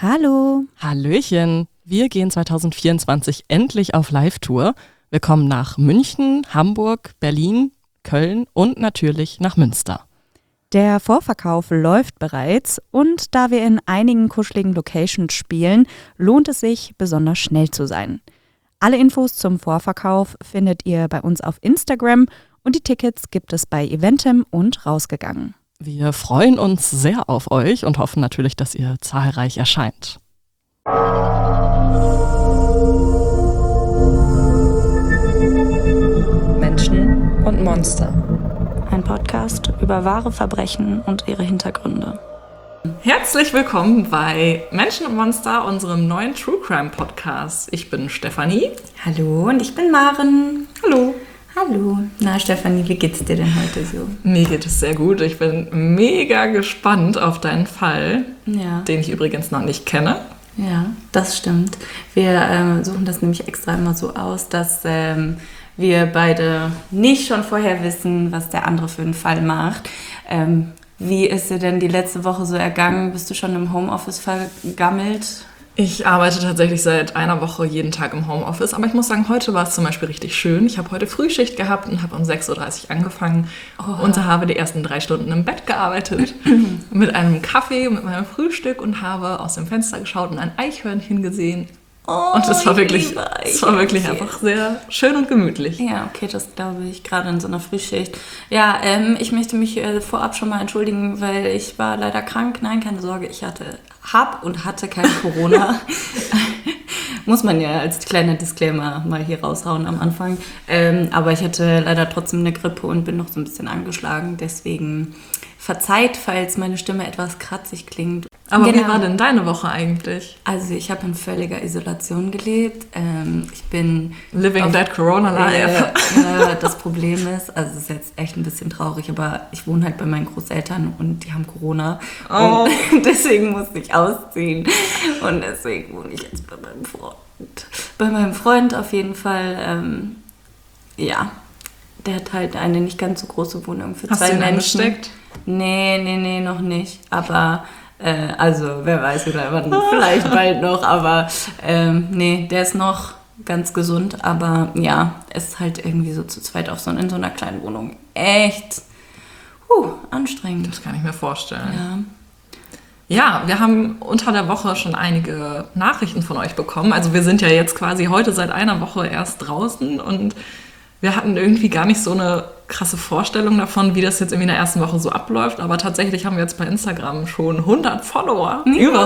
Hallo. Hallöchen. Wir gehen 2024 endlich auf Live-Tour. Wir kommen nach München, Hamburg, Berlin, Köln und natürlich nach Münster. Der Vorverkauf läuft bereits und da wir in einigen kuscheligen Locations spielen, lohnt es sich, besonders schnell zu sein. Alle Infos zum Vorverkauf findet ihr bei uns auf Instagram und die Tickets gibt es bei Eventim und Rausgegangen. Wir freuen uns sehr auf euch und hoffen natürlich, dass ihr zahlreich erscheint. Menschen und Monster. Ein Podcast über wahre Verbrechen und ihre Hintergründe. Herzlich willkommen bei Menschen und Monster, unserem neuen True Crime Podcast. Ich bin Stefanie. Hallo und ich bin Maren. Hallo. Hallo. Na Stefanie, wie geht's dir denn heute so? Mir geht es sehr gut. Ich bin mega gespannt auf deinen Fall, den ich übrigens noch nicht kenne. Ja, das stimmt. Wir suchen das nämlich extra immer so aus, dass wir beide nicht schon vorher wissen, was der andere für einen Fall macht. Wie ist dir denn die letzte Woche so ergangen? Bist du schon im Homeoffice vergammelt? Ich arbeite tatsächlich seit einer Woche jeden Tag im Homeoffice, aber ich muss sagen, heute war es zum Beispiel richtig schön. Ich habe heute Frühschicht gehabt und habe um 6.30 Uhr angefangen und habe die ersten 3 Stunden im Bett gearbeitet mit einem Kaffee, mit meinem Frühstück und habe aus dem Fenster geschaut und ein Eichhörnchen gesehen. Und es war wirklich einfach sehr schön und gemütlich. Ja, okay, das glaube ich, gerade in so einer Frühschicht. Ja, ich möchte mich vorab schon mal entschuldigen, weil ich war leider krank. Nein, keine Sorge, ich hatte kein Corona. Muss man ja als kleiner Disclaimer mal hier raushauen am Anfang. Aber ich hatte leider trotzdem eine Grippe und bin noch so ein bisschen angeschlagen. Deswegen verzeiht, falls meine Stimme etwas kratzig klingt. Aber Wie war denn deine Woche eigentlich? Also ich habe in völliger Isolation gelebt. Ich bin... Living that Corona life. Das Problem ist, also es ist jetzt echt ein bisschen traurig, aber ich wohne halt bei meinen Großeltern und die haben Corona. Oh. Und deswegen musste ich ausziehen. Und deswegen wohne ich jetzt bei meinem Freund. Bei meinem Freund auf jeden Fall, der hat halt eine nicht ganz so große Wohnung für 2 Menschen. Hast du ihn angesteckt? Nee, noch nicht. Aber... Also, wer weiß, vielleicht bald noch, aber der ist noch ganz gesund, aber ja, ist halt irgendwie so zu zweit in so einer kleinen Wohnung. Echt anstrengend. Das kann ich mir vorstellen. Ja, wir haben unter der Woche schon einige Nachrichten von euch bekommen. Also wir sind ja jetzt quasi heute seit einer Woche erst draußen und wir hatten irgendwie gar nicht so eine krasse Vorstellung davon, wie das jetzt irgendwie in der ersten Woche so abläuft. Aber tatsächlich haben wir jetzt bei Instagram schon 100 Follower, über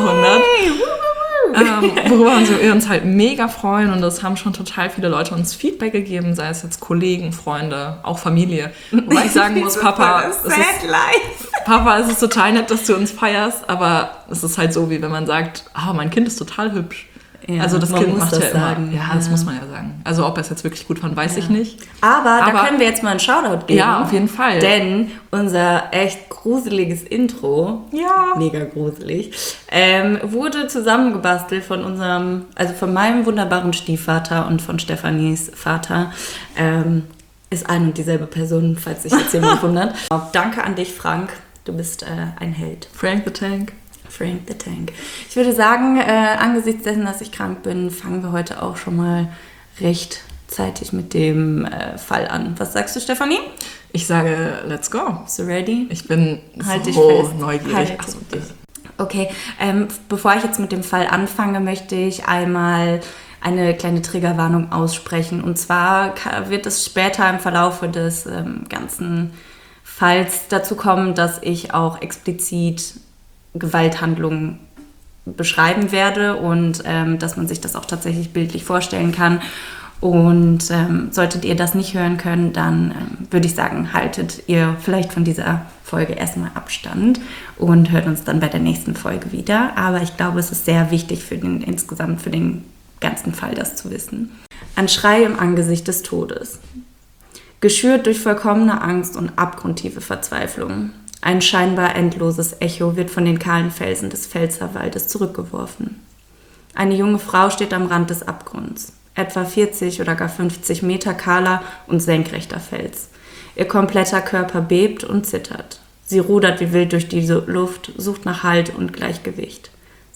100. Worüber wir uns halt mega freuen. Und es haben schon total viele Leute uns Feedback gegeben, sei es jetzt Kollegen, Freunde, auch Familie. Wobei ich sagen muss, Papa, es ist total nett, dass du uns feierst. Aber es ist halt so, wie wenn man sagt, mein Kind ist total hübsch. Ja, also das Kind macht das ja sagen. Immer. Ja, das muss man ja sagen. Also ob er es jetzt wirklich gut fand, weiß ich nicht. Aber da können wir jetzt mal einen Shoutout geben. Ja, auf jeden Fall. Denn unser echt gruseliges Intro, mega gruselig, wurde zusammengebastelt von meinem wunderbaren Stiefvater und von Stefanies Vater. Ist ein und dieselbe Person, falls sich jetzt jemand wundert. Danke an dich, Frank. Du bist ein Held. Frank the Tank. Ich würde sagen, angesichts dessen, dass ich krank bin, fangen wir heute auch schon mal recht zeitig mit dem Fall an. Was sagst du, Stefanie? Ich sage, let's go. Bist du ready? Ich bin neugierig. Okay, bevor ich jetzt mit dem Fall anfange, möchte ich einmal eine kleine Triggerwarnung aussprechen. Und zwar wird es später im Verlauf des ganzen Falls dazu kommen, dass ich auch explizit Gewalthandlungen beschreiben werde und dass man sich das auch tatsächlich bildlich vorstellen kann. Und solltet ihr das nicht hören können, dann würde ich sagen, haltet ihr vielleicht von dieser Folge erstmal Abstand und hört uns dann bei der nächsten Folge wieder. Aber ich glaube, es ist sehr wichtig für den ganzen Fall, das zu wissen. Ein Schrei im Angesicht des Todes. Geschürt durch vollkommene Angst und abgrundtiefe Verzweiflung. Ein scheinbar endloses Echo wird von den kahlen Felsen des Pfälzerwaldes zurückgeworfen. Eine junge Frau steht am Rand des Abgrunds. Etwa 40 oder gar 50 Meter kahler und senkrechter Fels. Ihr kompletter Körper bebt und zittert. Sie rudert wie wild durch die Luft, sucht nach Halt und Gleichgewicht.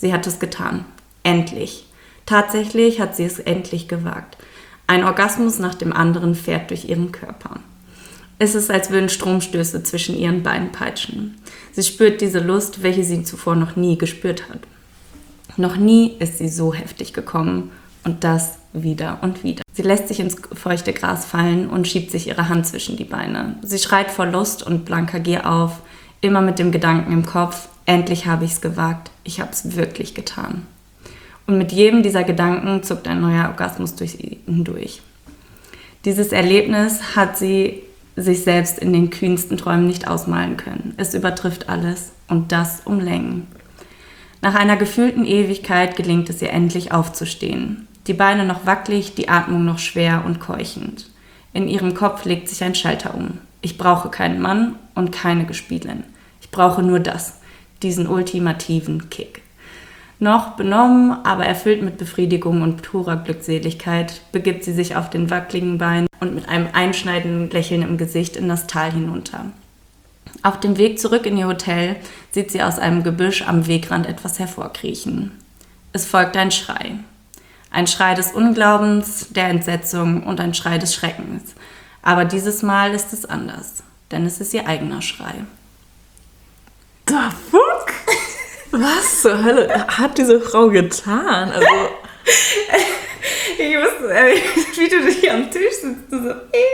Sie hat es getan. Endlich. Tatsächlich hat sie es endlich gewagt. Ein Orgasmus nach dem anderen fährt durch ihren Körper. Es ist, als würden Stromstöße zwischen ihren Beinen peitschen. Sie spürt diese Lust, welche sie zuvor noch nie gespürt hat. Noch nie ist sie so heftig gekommen und das wieder und wieder. Sie lässt sich ins feuchte Gras fallen und schiebt sich ihre Hand zwischen die Beine. Sie schreit vor Lust und blanker Gier auf, immer mit dem Gedanken im Kopf, endlich habe ich es gewagt, ich habe es wirklich getan. Und mit jedem dieser Gedanken zuckt ein neuer Orgasmus durch sie hindurch. Dieses Erlebnis hat sie sich selbst in den kühnsten Träumen nicht ausmalen können. Es übertrifft alles und das um Längen. Nach einer gefühlten Ewigkeit gelingt es ihr endlich aufzustehen. Die Beine noch wackelig, die Atmung noch schwer und keuchend. In ihrem Kopf legt sich ein Schalter um. Ich brauche keinen Mann und keine Gespielin. Ich brauche nur das, diesen ultimativen Kick. Noch benommen, aber erfüllt mit Befriedigung und purer Glückseligkeit, begibt sie sich auf den wackeligen Beinen und mit einem einschneidenden Lächeln im Gesicht in das Tal hinunter. Auf dem Weg zurück in ihr Hotel sieht sie aus einem Gebüsch am Wegrand etwas hervorkriechen. Es folgt ein Schrei. Ein Schrei des Unglaubens, der Entsetzung und ein Schrei des Schreckens. Aber dieses Mal ist es anders, denn es ist ihr eigener Schrei. The fuck? Was zur Hölle hat diese Frau getan? Also Ich wusste, wie du dich am Tisch sitzt. So.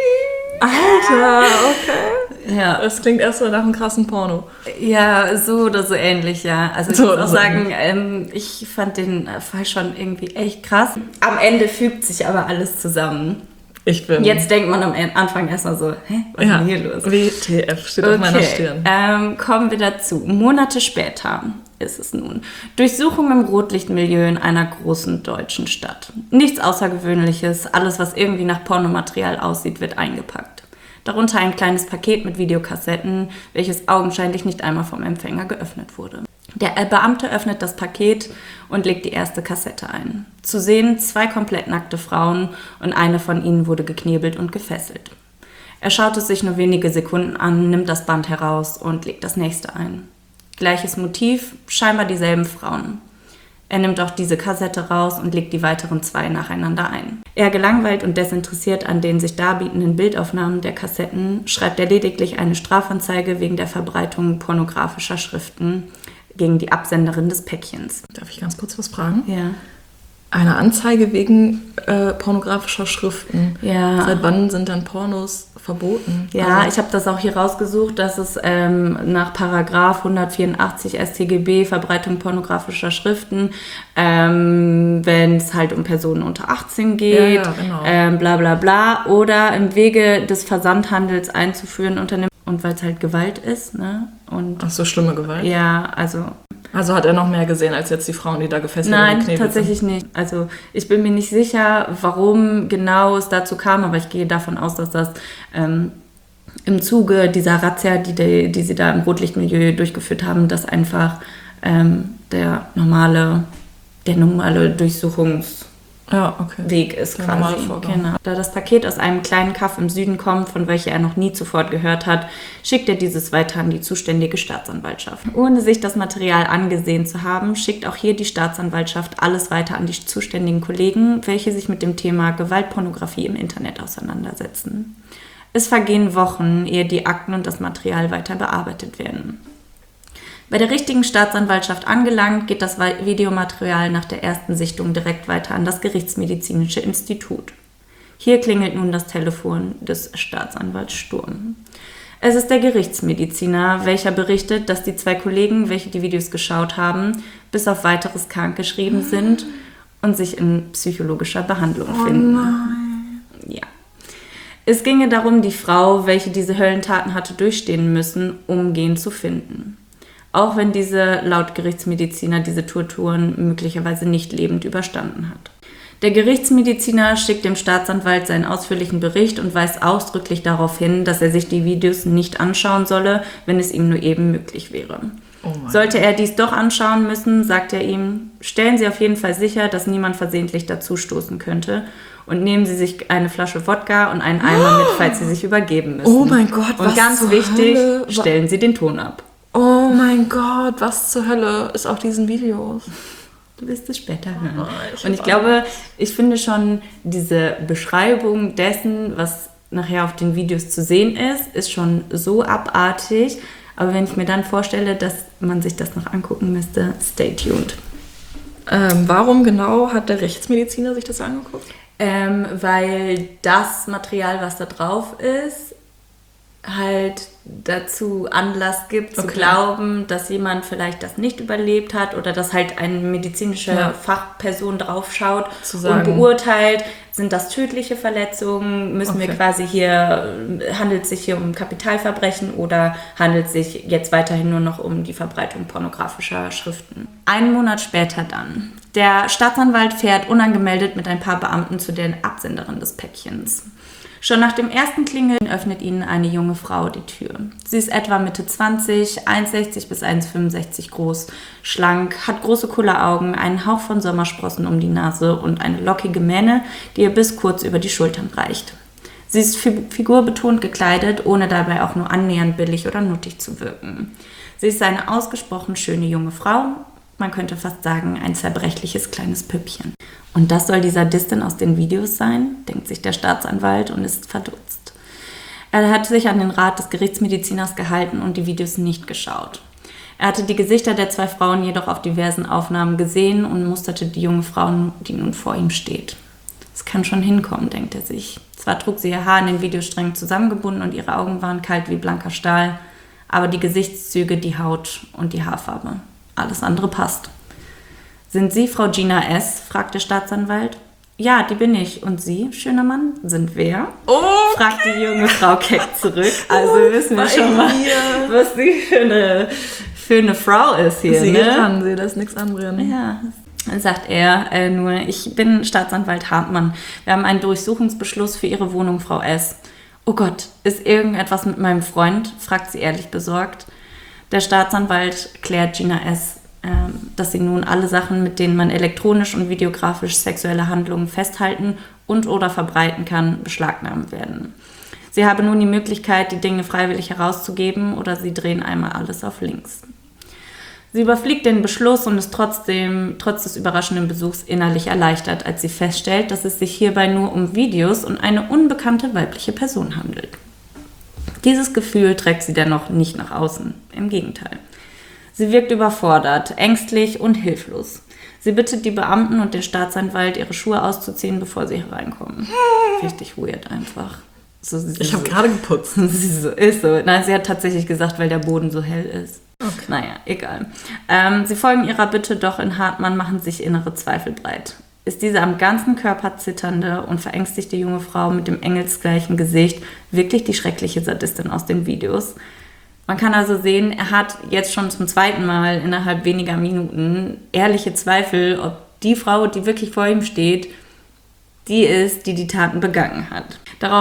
Alter, okay. Ja. Das klingt erstmal nach einem krassen Porno. Ja, so oder so ähnlich, ja. Also ich So muss oder auch so sagen, ich fand den Fall schon irgendwie echt krass. Am Ende fügt sich aber alles zusammen. Jetzt denkt man am Anfang erstmal so, was ist denn hier los? WTF steht auf meiner Stirn. Kommen wir dazu. Monate später ist es nun. Durchsuchung im Rotlichtmilieu in einer großen deutschen Stadt. Nichts Außergewöhnliches, alles was irgendwie nach Pornomaterial aussieht, wird eingepackt. Darunter ein kleines Paket mit Videokassetten, welches augenscheinlich nicht einmal vom Empfänger geöffnet wurde. Der Beamte öffnet das Paket und legt die erste Kassette ein. Zu sehen 2 komplett nackte Frauen und eine von ihnen wurde geknebelt und gefesselt. Er schaut es sich nur wenige Sekunden an, nimmt das Band heraus und legt das nächste ein. Gleiches Motiv, scheinbar dieselben Frauen. Er nimmt auch diese Kassette raus und legt die weiteren 2 nacheinander ein. Er gelangweilt und desinteressiert an den sich darbietenden Bildaufnahmen der Kassetten, schreibt er lediglich eine Strafanzeige wegen der Verbreitung pornografischer Schriften gegen die Absenderin des Päckchens. Darf ich ganz kurz was fragen? Ja. Eine Anzeige wegen pornografischer Schriften. Ja. Seit wann sind dann Pornos verboten? Ja, ich habe das auch hier rausgesucht, dass es nach Paragraph 184 StGB Verbreitung pornografischer Schriften, wenn es halt um Personen unter 18 geht, genau. Bla bla bla, oder im Wege des Versandhandels einzuführen unternimmt. Und weil es halt Gewalt ist, ne? Und Ach so, schlimme Gewalt? ja, also hat er noch mehr gesehen als jetzt die Frauen, die da gefesselt und geknebelt sind? Nein, tatsächlich nicht. Also ich bin mir nicht sicher, warum genau es dazu kam, aber ich gehe davon aus, dass das im Zuge dieser Razzia, die sie da im Rotlichtmilieu durchgeführt haben, dass einfach der normale Durchsuchungsweg ist der quasi. normale Vorgang. Genau. Da das Paket aus einem kleinen Kaff im Süden kommt, von welcher er noch nie zuvor gehört hat, schickt er dieses weiter an die zuständige Staatsanwaltschaft. Ohne sich das Material angesehen zu haben, schickt auch hier die Staatsanwaltschaft alles weiter an die zuständigen Kollegen, welche sich mit dem Thema Gewaltpornografie im Internet auseinandersetzen. Es vergehen Wochen, ehe die Akten und das Material weiter bearbeitet werden. Bei der richtigen Staatsanwaltschaft angelangt, geht das Videomaterial nach der ersten Sichtung direkt weiter an das Gerichtsmedizinische Institut. Hier klingelt nun das Telefon des Staatsanwalts Sturm. Es ist der Gerichtsmediziner, welcher berichtet, dass die 2 Kollegen, welche die Videos geschaut haben, bis auf weiteres krankgeschrieben sind und sich in psychologischer Behandlung finden. Nein. Ja. Es ginge darum, die Frau, welche diese Höllentaten hatte durchstehen müssen, umgehend zu finden. Auch wenn diese laut Gerichtsmediziner diese Torturen möglicherweise nicht lebend überstanden hat. Der Gerichtsmediziner schickt dem Staatsanwalt seinen ausführlichen Bericht und weist ausdrücklich darauf hin, dass er sich die Videos nicht anschauen solle, wenn es ihm nur eben möglich wäre. Sollte er dies doch anschauen müssen, sagt er ihm, stellen Sie auf jeden Fall sicher, dass niemand versehentlich dazustoßen könnte und nehmen Sie sich eine Flasche Wodka und einen Eimer mit, falls Sie sich übergeben müssen. Oh mein Gott, was und ganz zur wichtig, Hölle? stellen Sie den Ton ab. Oh mein Gott, was zur Hölle ist auf diesen Videos? Du wirst es später hören. Und ich glaube, ich finde schon diese Beschreibung dessen, was nachher auf den Videos zu sehen ist schon so abartig. Aber wenn ich mir dann vorstelle, dass man sich das noch angucken müsste, stay tuned. Warum genau hat der Rechtsmediziner sich das angeguckt? Weil das Material, was da drauf ist, halt dazu Anlass gibt, zu glauben, dass jemand vielleicht das nicht überlebt hat oder dass halt eine medizinische Fachperson draufschaut und beurteilt, sind das tödliche Verletzungen, müssen wir quasi handelt es sich hier um Kapitalverbrechen oder handelt es sich jetzt weiterhin nur noch um die Verbreitung pornografischer Schriften. Einen Monat später dann. Der Staatsanwalt fährt unangemeldet mit ein paar Beamten zu der Absenderin des Päckchens. Schon nach dem ersten Klingeln öffnet ihnen eine junge Frau die Tür. Sie ist etwa Mitte 20, 1,60 bis 1,65 groß, schlank, hat große Kulleraugen, einen Hauch von Sommersprossen um die Nase und eine lockige Mähne, die ihr bis kurz über die Schultern reicht. Sie ist figurbetont gekleidet, ohne dabei auch nur annähernd billig oder nuttig zu wirken. Sie ist eine ausgesprochen schöne junge Frau, man könnte fast sagen, ein zerbrechliches kleines Püppchen. Und das soll die Sadistin aus den Videos sein, denkt sich der Staatsanwalt und ist verdutzt. Er hat sich an den Rat des Gerichtsmediziners gehalten und die Videos nicht geschaut. Er hatte die Gesichter der zwei Frauen jedoch auf diversen Aufnahmen gesehen und musterte die junge Frau, die nun vor ihm steht. Es kann schon hinkommen, denkt er sich. Zwar trug sie ihr Haar in den Videos streng zusammengebunden und ihre Augen waren kalt wie blanker Stahl, aber die Gesichtszüge, die Haut und die Haarfarbe, alles andere passt. Sind Sie Frau Gina S.? fragt der Staatsanwalt. Ja, die bin ich. Und Sie, schöner Mann, sind wer? Fragt die junge Frau keck zurück. Also wissen wir schon mal, was sie für eine Frau ist hier. Sie kann sie das nichts anbrennen. Ja, dann sagt er nur, ich bin Staatsanwalt Hartmann. Wir haben einen Durchsuchungsbeschluss für Ihre Wohnung, Frau S. Oh Gott, ist irgendetwas mit meinem Freund? Fragt sie ehrlich besorgt. Der Staatsanwalt klärt Gina S., dass sie nun alle Sachen, mit denen man elektronisch und videografisch sexuelle Handlungen festhalten und oder verbreiten kann, beschlagnahmt werden. Sie habe nun die Möglichkeit, die Dinge freiwillig herauszugeben oder sie drehen einmal alles auf links. Sie überfliegt den Beschluss und ist trotz des überraschenden Besuchs innerlich erleichtert, als sie feststellt, dass es sich hierbei nur um Videos und eine unbekannte weibliche Person handelt. Dieses Gefühl trägt sie dennoch nicht nach außen, im Gegenteil. Sie wirkt überfordert, ängstlich und hilflos. Sie bittet die Beamten und den Staatsanwalt, ihre Schuhe auszuziehen, bevor sie hereinkommen. Richtig weird einfach. Ich habe gerade geputzt. Ist so. Nein, sie hat tatsächlich gesagt, weil der Boden so hell ist. Okay. Naja, egal. Sie folgen ihrer Bitte, doch in Hartmann machen sich innere Zweifel breit. Ist diese am ganzen Körper zitternde und verängstigte junge Frau mit dem engelsgleichen Gesicht wirklich die schreckliche Sadistin aus den Videos? Man kann also sehen, er hat jetzt schon zum zweiten Mal innerhalb weniger Minuten ehrliche Zweifel, ob die Frau, die wirklich vor ihm steht, die ist, die Taten begangen hat.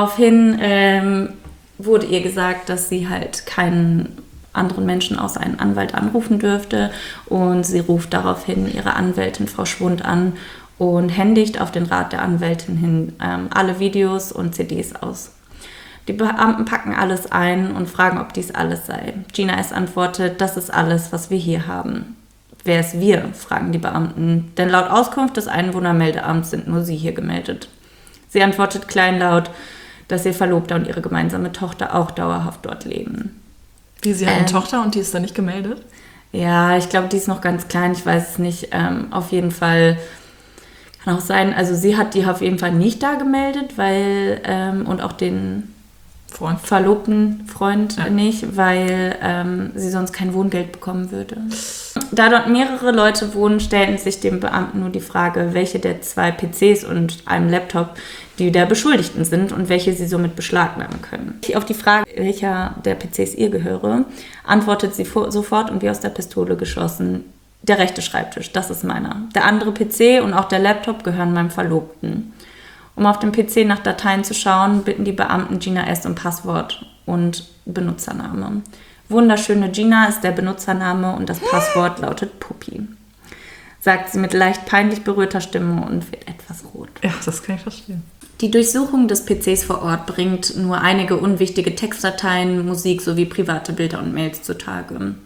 Daraufhin wurde ihr gesagt, dass sie halt keinen anderen Menschen außer einen Anwalt anrufen dürfte und sie ruft daraufhin ihre Anwältin Frau Schwund an und händigt auf den Rat der Anwältin hin alle Videos und CDs aus. Die Beamten packen alles ein und fragen, ob dies alles sei. Gina S. antwortet, das ist alles, was wir hier haben. Wer ist wir? Fragen die Beamten, denn laut Auskunft des Einwohnermeldeamts sind nur sie hier gemeldet. Sie antwortet kleinlaut, dass ihr Verlobter und ihre gemeinsame Tochter auch dauerhaft dort leben. Wie, sie hat eine Tochter und die ist da nicht gemeldet? Ja, ich glaube, die ist noch ganz klein, ich weiß es nicht. Auf jeden Fall kann auch sein, also sie hat die auf jeden Fall nicht da gemeldet, weil, und auch den verlobten Freund nicht, weil sie sonst kein Wohngeld bekommen würde. Da dort mehrere Leute wohnen, stellten sich dem Beamten nur die Frage, welche der 2 PCs und einem Laptop die der Beschuldigten sind und welche sie somit beschlagnahmen können. Auf die Frage, welcher der PCs ihr gehöre, antwortet sie sofort und wie aus der Pistole geschossen, der rechte Schreibtisch, das ist meiner. Der andere PC und auch der Laptop gehören meinem Verlobten. Um auf dem PC nach Dateien zu schauen, bitten die Beamten Gina S. um Passwort und Benutzername. Wunderschöne Gina ist der Benutzername und das Passwort lautet Puppi. Sagt sie mit leicht peinlich berührter Stimme und wird etwas rot. Ja, das kann ich verstehen. Die Durchsuchung des PCs vor Ort bringt nur einige unwichtige Textdateien, Musik sowie private Bilder und Mails zutage.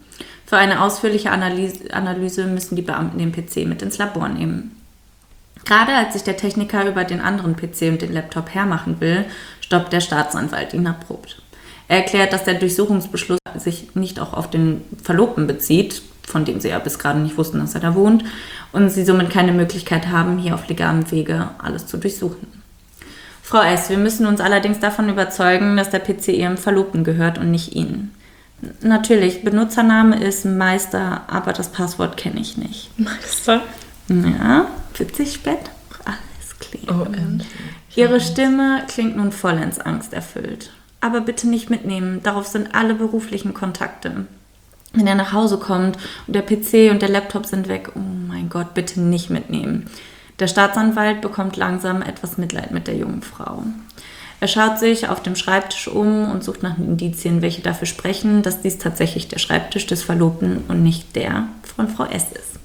Für eine ausführliche Analyse müssen die Beamten den PC mit ins Labor nehmen. Gerade als sich der Techniker über den anderen PC und den Laptop hermachen will, stoppt der Staatsanwalt ihn abrupt. Er erklärt, dass der Durchsuchungsbeschluss sich nicht auch auf den Verlobten bezieht, von dem sie ja bis gerade nicht wussten, dass er da wohnt, und sie somit keine Möglichkeit haben, hier auf legalem Wege alles zu durchsuchen. Frau S., wir müssen uns allerdings davon überzeugen, dass der PC Ihrem Verlobten gehört und nicht Ihnen. Natürlich, Benutzername ist Meister, aber das Passwort kenne ich nicht. Meister? Ja, witzig, Spät. Alles klar. Ihre Stimme klingt nun vollends angsterfüllt. Aber bitte nicht mitnehmen, darauf sind alle beruflichen Kontakte. Wenn er nach Hause kommt und der PC und der Laptop sind weg, oh mein Gott, bitte nicht mitnehmen. Der Staatsanwalt bekommt langsam etwas Mitleid mit der jungen Frau. Er schaut sich auf dem Schreibtisch um und sucht nach Indizien, welche dafür sprechen, dass dies tatsächlich der Schreibtisch des Verlobten und nicht der von Frau S. ist.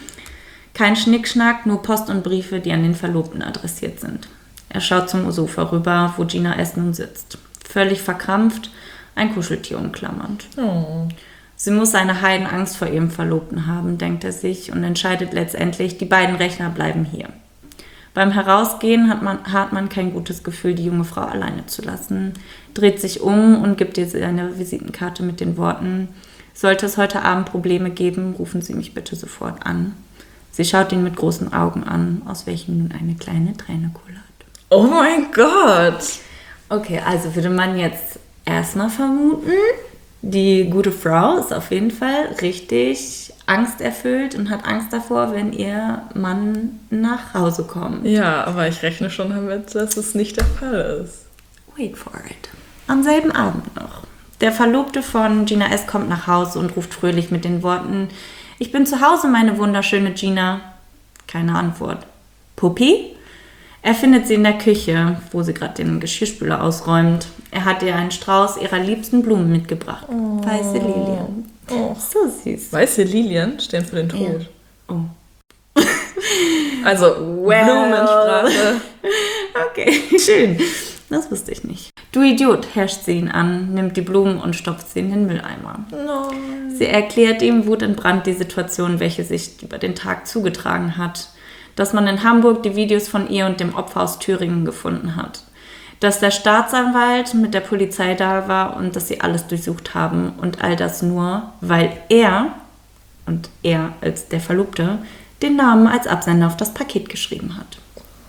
Kein Schnickschnack, nur Post und Briefe, die an den Verlobten adressiert sind. Er schaut zum Sofa rüber, wo Gina S. nun sitzt. Völlig verkrampft, ein Kuscheltier umklammernd. Oh. Sie muss eine Heidenangst vor ihrem Verlobten haben, denkt er sich, und entscheidet letztendlich, die beiden Rechner bleiben hier. Beim Herausgehen hat man kein gutes Gefühl, die junge Frau alleine zu lassen, dreht sich um und gibt ihr seine Visitenkarte mit den Worten: Sollte es heute Abend Probleme geben, rufen Sie mich bitte sofort an. Sie schaut ihn mit großen Augen an, aus welchen nun eine kleine Träne kullert. Oh mein Gott! Okay, also würde man jetzt erstmal vermuten, die gute Frau ist auf jeden Fall richtig angsterfüllt und hat Angst davor, wenn ihr Mann nach Hause kommt. Ja, aber ich rechne schon damit, dass es nicht der Fall ist. Wait for it. Am selben Abend noch. Der Verlobte von Gina S. kommt nach Hause und ruft fröhlich mit den Worten: Ich bin zu Hause, meine wunderschöne Gina. Keine Antwort. Puppi? Er findet sie in der Küche, wo sie gerade den Geschirrspüler ausräumt. Er hat ihr einen Strauß ihrer liebsten Blumen mitgebracht. Oh. Weiße Lilien. Oh. So süß. Weiße Lilien stehen für den Tod. Ja. Oh. Also, Blumensprache. Okay, schön. Das wusste ich nicht. Du Idiot, herrscht sie ihn an, nimmt die Blumen und stopft sie in den Mülleimer. Nein. Sie erklärt ihm wutentbrannt die Situation, welche sich über den Tag zugetragen hat. Dass man in Hamburg die Videos von ihr und dem Opfer aus Thüringen gefunden hat. Dass der Staatsanwalt mit der Polizei da war und dass sie alles durchsucht haben. Und all das nur, weil er, und er als der Verlobte, den Namen als Absender auf das Paket geschrieben hat.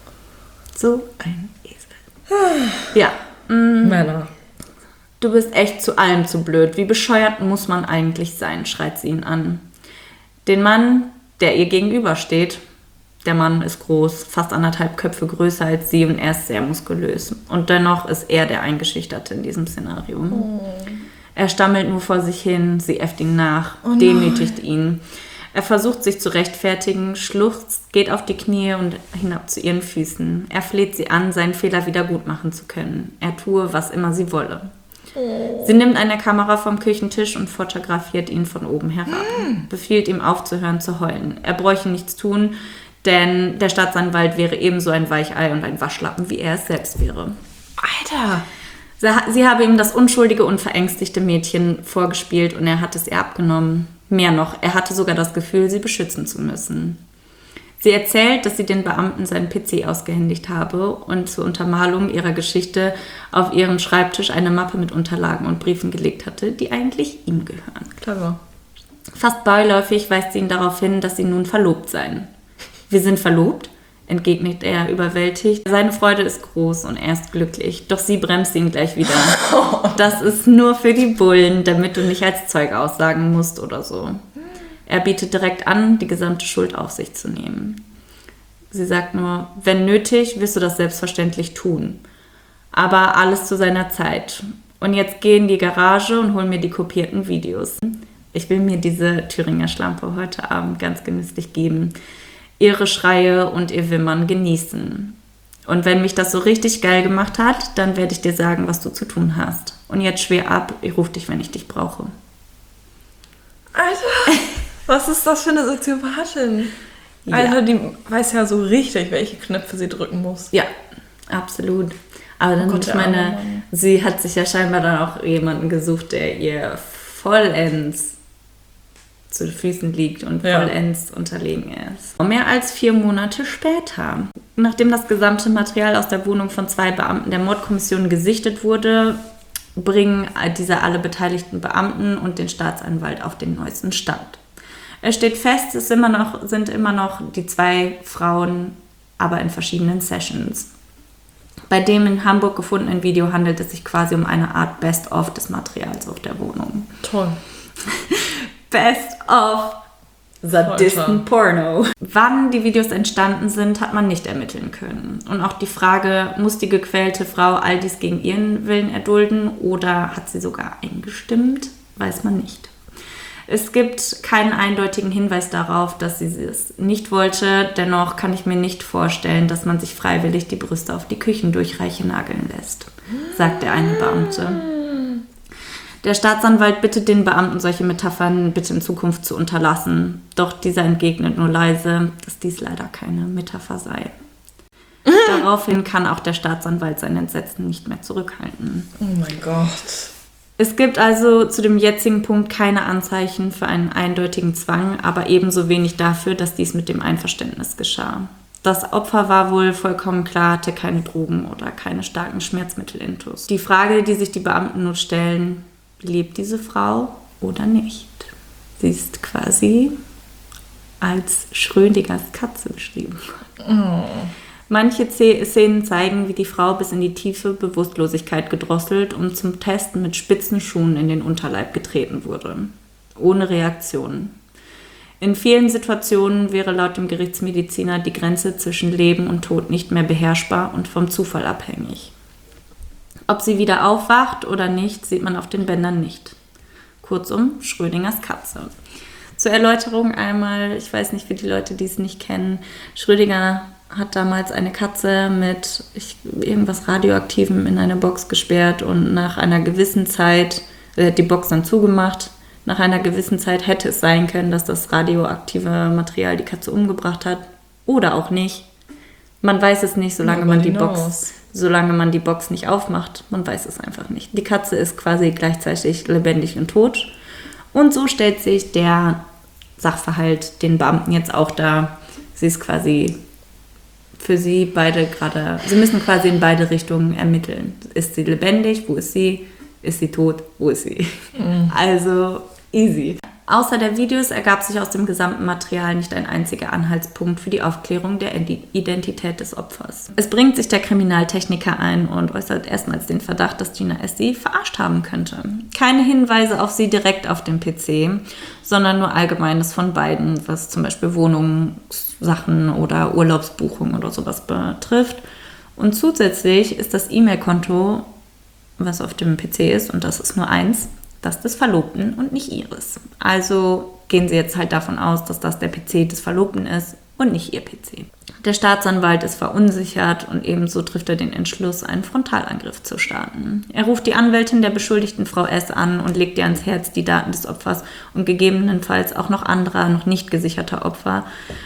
So ein Esel. Ja. Männer. Du bist echt zu allem zu blöd. Wie bescheuert muss man eigentlich sein, schreit sie ihn an. Den Mann, der ihr gegenübersteht. Der Mann ist groß, fast 1,5 Köpfe größer als sie, und er ist sehr muskulös. Und dennoch ist er der Eingeschüchterte in diesem Szenario. Oh. Er stammelt nur vor sich hin, sie äfft ihn nach, demütigt ihn. Er versucht sich zu rechtfertigen, schluchzt, geht auf die Knie und hinab zu ihren Füßen. Er fleht sie an, seinen Fehler wieder gut machen zu können. Er tue, was immer sie wolle. Oh. Sie nimmt eine Kamera vom Küchentisch und fotografiert ihn von oben herab. Befiehlt ihm aufzuhören zu heulen. Er bräuchte nichts tun, denn der Staatsanwalt wäre ebenso ein Weichei und ein Waschlappen, wie er es selbst wäre. Alter! Sie habe ihm das unschuldige und verängstigte Mädchen vorgespielt und er hat es ihr abgenommen. Mehr noch, er hatte sogar das Gefühl, sie beschützen zu müssen. Sie erzählt, dass sie den Beamten seinen PC ausgehändigt habe und zur Untermalung ihrer Geschichte auf ihren Schreibtisch eine Mappe mit Unterlagen und Briefen gelegt hatte, die eigentlich ihm gehören. Clever. Fast beiläufig weist sie ihn darauf hin, dass sie nun verlobt seien. Wir sind verlobt, entgegnet er überwältigt. Seine Freude ist groß und er ist glücklich, doch sie bremst ihn gleich wieder. Das ist nur für die Bullen, damit du nicht als Zeug aussagen musst oder so. Er bietet direkt an, die gesamte Schuld auf sich zu nehmen. Sie sagt nur: Wenn nötig, wirst du das selbstverständlich tun. Aber alles zu seiner Zeit. Und jetzt geh in die Garage und hol mir die kopierten Videos. Ich will mir diese Thüringer Schlampe heute Abend ganz genüsslich geben. Ihre Schreie und ihr Wimmern genießen. Und wenn mich das so richtig geil gemacht hat, dann werde ich dir sagen, was du zu tun hast. Und jetzt schwer ab, ich rufe dich, wenn ich dich brauche. Alter, was ist das für eine Soziopathin? Ja. Alter, die weiß ja so richtig, welche Knöpfe sie drücken muss. Ja, absolut. Aber dann, Gott, ich meine, sie hat sich ja scheinbar dann auch jemanden gesucht, der ihr vollends zu Füßen liegt und vollends unterlegen ist. Mehr als 4 Monate später, nachdem das gesamte Material aus der Wohnung von 2 Beamten der Mordkommission gesichtet wurde, bringen diese alle beteiligten Beamten und den Staatsanwalt auf den neuesten Stand. Es steht fest, es sind immer noch die 2 Frauen, aber in verschiedenen Sessions. Bei dem in Hamburg gefundenen Video handelt es sich quasi um eine Art Best-of des Materials auf der Wohnung. Toll. Best-of sadisten Porno. Wann die Videos entstanden sind, hat man nicht ermitteln können. Und auch die Frage, muss die gequälte Frau all dies gegen ihren Willen erdulden oder hat sie sogar eingestimmt, weiß man nicht. Es gibt keinen eindeutigen Hinweis darauf, dass sie es nicht wollte. Dennoch kann ich mir nicht vorstellen, dass man sich freiwillig die Brüste auf die Küchendurchreiche nageln lässt, sagt der eine Beamte. Der Staatsanwalt bittet den Beamten, solche Metaphern bitte in Zukunft zu unterlassen. Doch dieser entgegnet nur leise, dass dies leider keine Metapher sei. Daraufhin kann auch der Staatsanwalt sein Entsetzen nicht mehr zurückhalten. Oh mein Gott. Es gibt also zu dem jetzigen Punkt keine Anzeichen für einen eindeutigen Zwang, aber ebenso wenig dafür, dass dies mit dem Einverständnis geschah. Das Opfer war wohl vollkommen klar, hatte keine Drogen oder keine starken Schmerzmittel-Intus. Die Frage, die sich die Beamten nun stellen, lebt diese Frau oder nicht? Sie ist quasi als Schrödingers Katze beschrieben. Oh. Manche Szenen zeigen, wie die Frau bis in die tiefe Bewusstlosigkeit gedrosselt und zum Testen mit spitzen Schuhen in den Unterleib getreten wurde. Ohne Reaktion. In vielen Situationen wäre laut dem Gerichtsmediziner die Grenze zwischen Leben und Tod nicht mehr beherrschbar und vom Zufall abhängig. Ob sie wieder aufwacht oder nicht, sieht man auf den Bändern nicht. Kurzum, Schrödingers Katze. Zur Erläuterung einmal, ich weiß nicht, wie die Leute, die es nicht kennen, Schrödinger hat damals eine Katze mit irgendwas Radioaktivem in eine Box gesperrt und nach einer gewissen Zeit, die Box dann zugemacht, nach einer gewissen Zeit hätte es sein können, dass das radioaktive Material die Katze umgebracht hat oder auch nicht. Man weiß es nicht, solange man die Box nicht aufmacht. Man weiß es einfach nicht. Die Katze ist quasi gleichzeitig lebendig und tot. Und so stellt sich der Sachverhalt den Beamten jetzt auch dar. Sie ist quasi für sie beide gerade, sie müssen quasi in beide Richtungen ermitteln. Ist sie lebendig? Wo ist sie? Ist sie tot? Wo ist sie? Also easy. Außer der Videos ergab sich aus dem gesamten Material nicht ein einziger Anhaltspunkt für die Aufklärung der Identität des Opfers. Es bringt sich der Kriminaltechniker ein und äußert erstmals den Verdacht, dass Gina S. sie verarscht haben könnte. Keine Hinweise auf sie direkt auf dem PC, sondern nur Allgemeines von beiden, was zum Beispiel Wohnungssachen oder Urlaubsbuchungen oder sowas betrifft. Und zusätzlich ist das E-Mail-Konto, was auf dem PC ist, und das ist nur eins, das des Verlobten und nicht ihres. Also gehen sie jetzt halt davon aus, dass das der PC des Verlobten ist und nicht ihr PC. Der Staatsanwalt ist verunsichert und ebenso trifft er den Entschluss, einen Frontalangriff zu starten. Er ruft die Anwältin der beschuldigten Frau S. an und legt ihr ans Herz, die Daten des Opfers und gegebenenfalls auch noch anderer, noch nicht gesicherter Opfer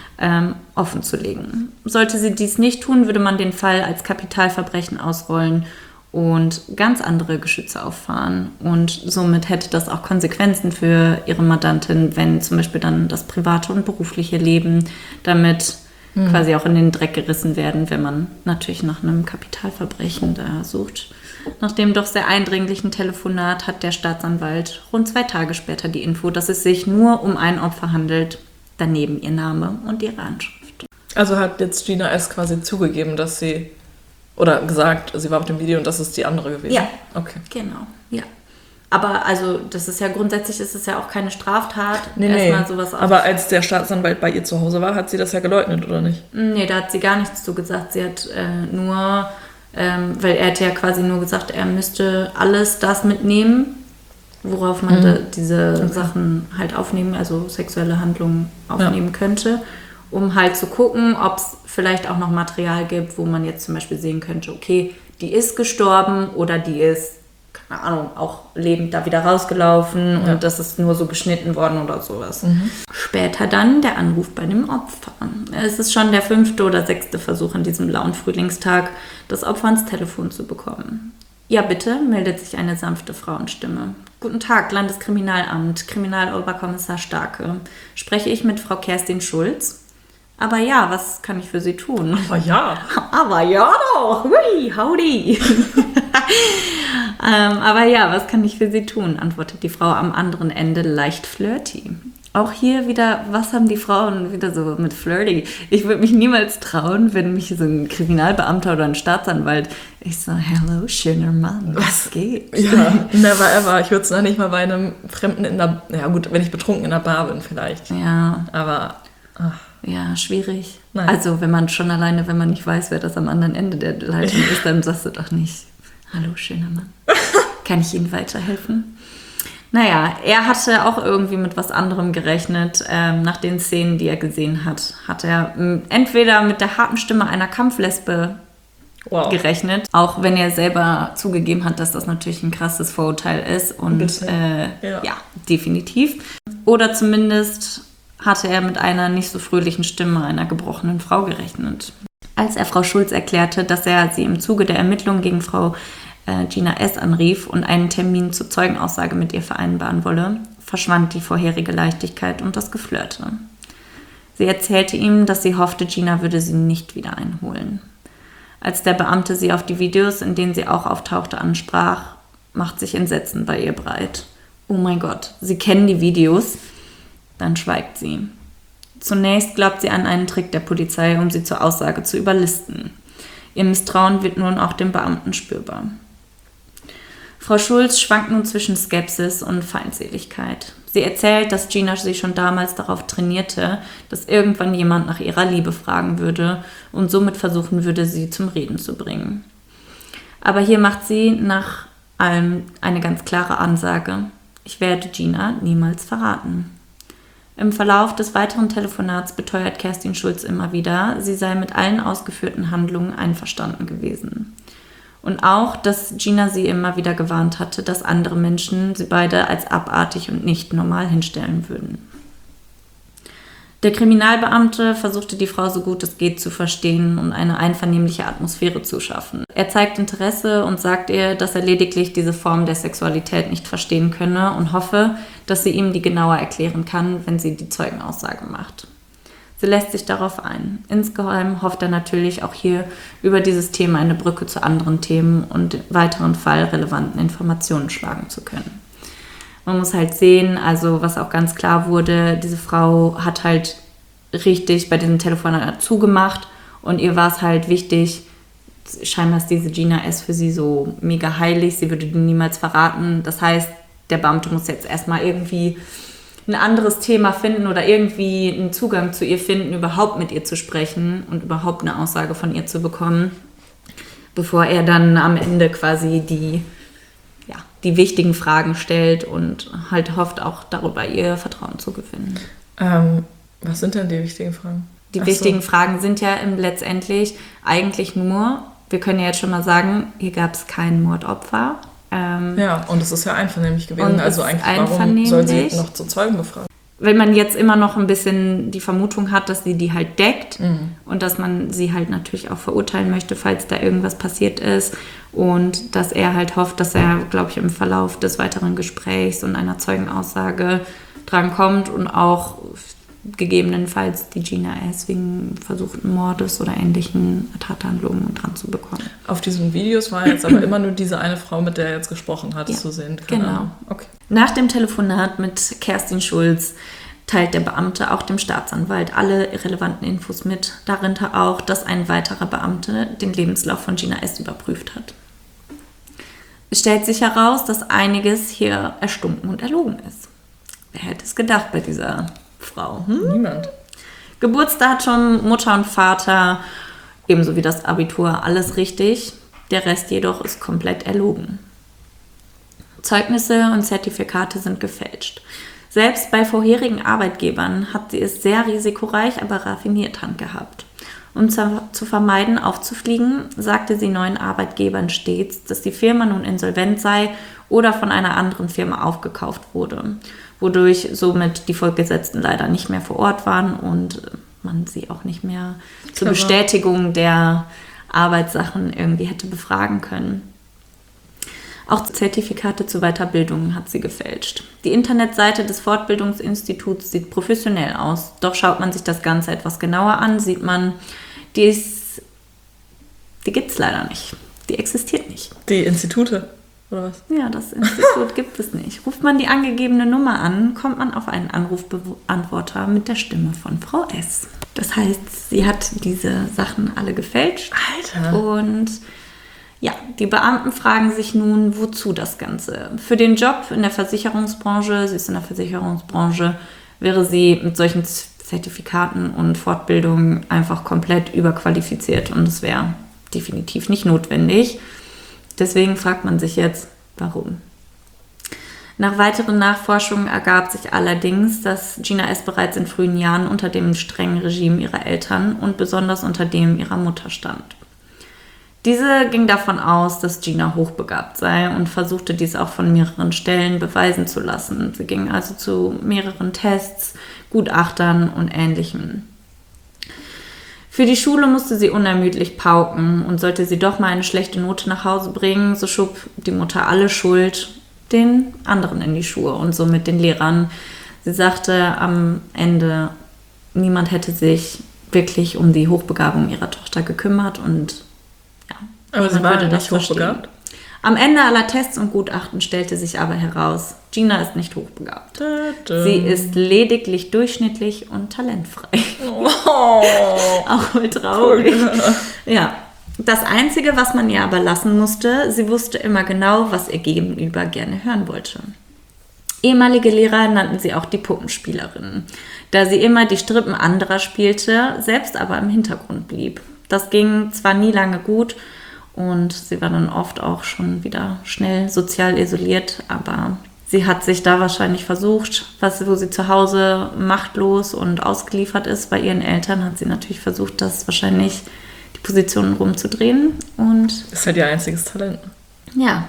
offen zu legen. Sollte sie dies nicht tun, würde man den Fall als Kapitalverbrechen ausrollen und ganz andere Geschütze auffahren. Und somit hätte das auch Konsequenzen für ihre Mandantin, wenn zum Beispiel dann das private und berufliche Leben damit quasi auch in den Dreck gerissen werden, wenn man natürlich nach einem Kapitalverbrechen da sucht. Nach dem doch sehr eindringlichen Telefonat hat der Staatsanwalt rund 2 Tage später die Info, dass es sich nur um ein Opfer handelt, daneben ihr Name und ihre Anschrift. Also hat jetzt Gina S. quasi zugegeben, dass sie, oder gesagt, sie war auf dem Video und das ist die andere gewesen? Ja, okay. Genau, ja. Aber also das ist ja grundsätzlich, ist es ja auch keine Straftat. Nee. Aber als der Staatsanwalt bei ihr zu Hause war, hat sie das ja geleugnet, oder nicht? Nee, da hat sie gar nichts zu gesagt. Sie hat nur, weil er hätte ja quasi nur gesagt, er müsste alles das mitnehmen, worauf man diese Sachen halt aufnehmen, also sexuelle Handlungen aufnehmen könnte, um halt zu gucken, ob es vielleicht auch noch Material gibt, wo man jetzt zum Beispiel sehen könnte, okay, die ist gestorben oder die ist, keine Ahnung, auch lebend da wieder rausgelaufen und das ist nur so geschnitten worden oder sowas. Später dann der Anruf bei dem Opfer. Es ist schon der 5. oder 6. Versuch an diesem lauen Frühlingstag, das Opfer ans Telefon zu bekommen. Ja, bitte, meldet sich eine sanfte Frauenstimme. Guten Tag, Landeskriminalamt, Kriminaloberkommissar Starke. Spreche ich mit Frau Kerstin Schulz? Aber ja, was kann ich für Sie tun? Aber ja doch. Hui, howdy. Aber ja, was kann ich für Sie tun? Antwortet die Frau am anderen Ende leicht flirty. Auch hier wieder, was haben die Frauen wieder so mit flirty? Ich würde mich niemals trauen, wenn mich so ein Kriminalbeamter oder ein Staatsanwalt, ich so, hello, schöner Mann, was geht? Ja, never ever. Ich würde es noch nicht mal bei einem Fremden ja gut, wenn ich betrunken in der Bar bin vielleicht. Ja. Aber, ja, schwierig. Nein. Also wenn man nicht weiß, wer das am anderen Ende der Leitung ist, dann sagst du doch nicht, hallo, schöner Mann. Kann ich Ihnen weiterhelfen? Naja, er hatte auch irgendwie mit was anderem gerechnet. Nach den Szenen, die er gesehen hat, hat er entweder mit der harten Stimme einer Kampflesbe gerechnet, auch wenn er selber zugegeben hat, dass das natürlich ein krasses Vorurteil ist. Und ja, definitiv. Oder zumindest hatte er mit einer nicht so fröhlichen Stimme einer gebrochenen Frau gerechnet. Als er Frau Schulz erklärte, dass er sie im Zuge der Ermittlungen gegen Frau Gina S. anrief und einen Termin zur Zeugenaussage mit ihr vereinbaren wolle, verschwand die vorherige Leichtigkeit und das Geflirte. Sie erzählte ihm, dass sie hoffte, Gina würde sie nicht wieder einholen. Als der Beamte sie auf die Videos, in denen sie auch auftauchte, ansprach, macht sich Entsetzen bei ihr breit. Oh mein Gott, sie kennen die Videos. Dann schweigt sie. Zunächst glaubt sie an einen Trick der Polizei, um sie zur Aussage zu überlisten. Ihr Misstrauen wird nun auch dem Beamten spürbar. Frau Schulz schwankt nun zwischen Skepsis und Feindseligkeit. Sie erzählt, dass Gina sie schon damals darauf trainierte, dass irgendwann jemand nach ihrer Liebe fragen würde und somit versuchen würde, sie zum Reden zu bringen. Aber hier macht sie nach allem eine ganz klare Ansage. Ich werde Gina niemals verraten. Im Verlauf des weiteren Telefonats beteuert Kerstin Schulz immer wieder, sie sei mit allen ausgeführten Handlungen einverstanden gewesen. Und auch, dass Gina sie immer wieder gewarnt hatte, dass andere Menschen sie beide als abartig und nicht normal hinstellen würden. Der Kriminalbeamte versuchte die Frau so gut es geht zu verstehen und eine einvernehmliche Atmosphäre zu schaffen. Er zeigt Interesse und sagt ihr, dass er lediglich diese Form der Sexualität nicht verstehen könne und hoffe, dass sie ihm die genauer erklären kann, wenn sie die Zeugenaussage macht. Sie lässt sich darauf ein. Insgeheim hofft er natürlich auch hier über dieses Thema eine Brücke zu anderen Themen und weiteren fallrelevanten Informationen schlagen zu können. Man muss halt sehen, also was auch ganz klar wurde, diese Frau hat halt richtig bei diesem Telefonat zugemacht und ihr war es halt wichtig, scheinbar ist diese Gina S. für sie so mega heilig, sie würde die niemals verraten. Das heißt, der Beamte muss jetzt erstmal irgendwie ein anderes Thema finden oder irgendwie einen Zugang zu ihr finden, überhaupt mit ihr zu sprechen und überhaupt eine Aussage von ihr zu bekommen, bevor er dann am Ende quasi die wichtigen Fragen stellt und halt hofft auch darüber ihr Vertrauen zu gewinnen. Was sind denn die wichtigen Fragen? Die wichtigen Fragen sind ja letztendlich eigentlich nur, wir können ja jetzt schon mal sagen, hier gab es kein Mordopfer. Ja, und es ist ja einvernehmlich gewesen. Also eigentlich, warum soll sie noch zu Zeugen befragen? Wenn man jetzt immer noch ein bisschen die Vermutung hat, dass sie die halt deckt und dass man sie halt natürlich auch verurteilen möchte, falls da irgendwas passiert ist und dass er halt hofft, dass er, glaube ich, im Verlauf des weiteren Gesprächs und einer Zeugenaussage drankommt und auch gegebenenfalls die Gina S. wegen versuchten Mordes oder ähnlichen Tathandlungen dran zu bekommen. Auf diesen Videos war jetzt aber immer nur diese eine Frau, mit der er jetzt gesprochen hat, zu sehen. Genau. Okay. Nach dem Telefonat mit Kerstin Schulz teilt der Beamte auch dem Staatsanwalt alle relevanten Infos mit, darunter auch, dass ein weiterer Beamte den Lebenslauf von Gina S. überprüft hat. Es stellt sich heraus, dass einiges hier erstunken und erlogen ist. Wer hätte es gedacht bei dieser Frau? Niemand. Geburtsdatum, Mutter und Vater, ebenso wie das Abitur, alles richtig. Der Rest jedoch ist komplett erlogen. Zeugnisse und Zertifikate sind gefälscht. Selbst bei vorherigen Arbeitgebern hat sie es sehr risikoreich, aber raffiniert handgehabt. Um zu vermeiden, aufzufliegen, sagte sie neuen Arbeitgebern stets, dass die Firma nun insolvent sei oder von einer anderen Firma aufgekauft wurde, wodurch somit die Vorgesetzten leider nicht mehr vor Ort waren und man sie auch nicht mehr zur Bestätigung der Arbeitssachen irgendwie hätte befragen können. Auch Zertifikate zur Weiterbildung hat sie gefälscht. Die Internetseite des Fortbildungsinstituts sieht professionell aus. Doch schaut man sich das Ganze etwas genauer an, sieht man, die gibt es leider nicht. Die existiert nicht. Die Institute, oder was? Ja, das Institut gibt es nicht. Ruft man die angegebene Nummer an, kommt man auf einen Anrufbeantworter mit der Stimme von Frau S. Das heißt, sie hat diese Sachen alle gefälscht. Alter! Und ja, die Beamten fragen sich nun, wozu das Ganze? Für den Job in der Versicherungsbranche, sie ist in der Versicherungsbranche, wäre sie mit solchen Zertifikaten und Fortbildungen einfach komplett überqualifiziert und es wäre definitiv nicht notwendig. Deswegen fragt man sich jetzt, warum? Nach weiteren Nachforschungen ergab sich allerdings, dass Gina S. bereits in frühen Jahren unter dem strengen Regime ihrer Eltern und besonders unter dem ihrer Mutter stand. Diese ging davon aus, dass Gina hochbegabt sei und versuchte dies auch von mehreren Stellen beweisen zu lassen. Sie ging also zu mehreren Tests, Gutachtern und Ähnlichem. Für die Schule musste sie unermüdlich pauken und sollte sie doch mal eine schlechte Note nach Hause bringen, so schob die Mutter alle Schuld den anderen in die Schuhe und somit den Lehrern. Sie sagte am Ende, niemand hätte sich wirklich um die Hochbegabung ihrer Tochter gekümmert und aber sie war nicht hochbegabt? Am Ende aller Tests und Gutachten stellte sich aber heraus, Gina ist nicht hochbegabt. Sie ist lediglich durchschnittlich und talentfrei. Oh. Auch voll traurig. Cool. Ja, das Einzige, was man ihr aber lassen musste, sie wusste immer genau, was ihr Gegenüber gerne hören wollte. Ehemalige Lehrer nannten sie auch die Puppenspielerin, da sie immer die Strippen anderer spielte, selbst aber im Hintergrund blieb. Das ging zwar nie lange gut, und sie war dann oft auch schon wieder schnell sozial isoliert, aber sie hat sich da wahrscheinlich versucht, wo sie zu Hause machtlos und ausgeliefert ist bei ihren Eltern, hat sie natürlich versucht, das wahrscheinlich die Positionen rumzudrehen. Und das ist halt ihr einziges Talent. Ja,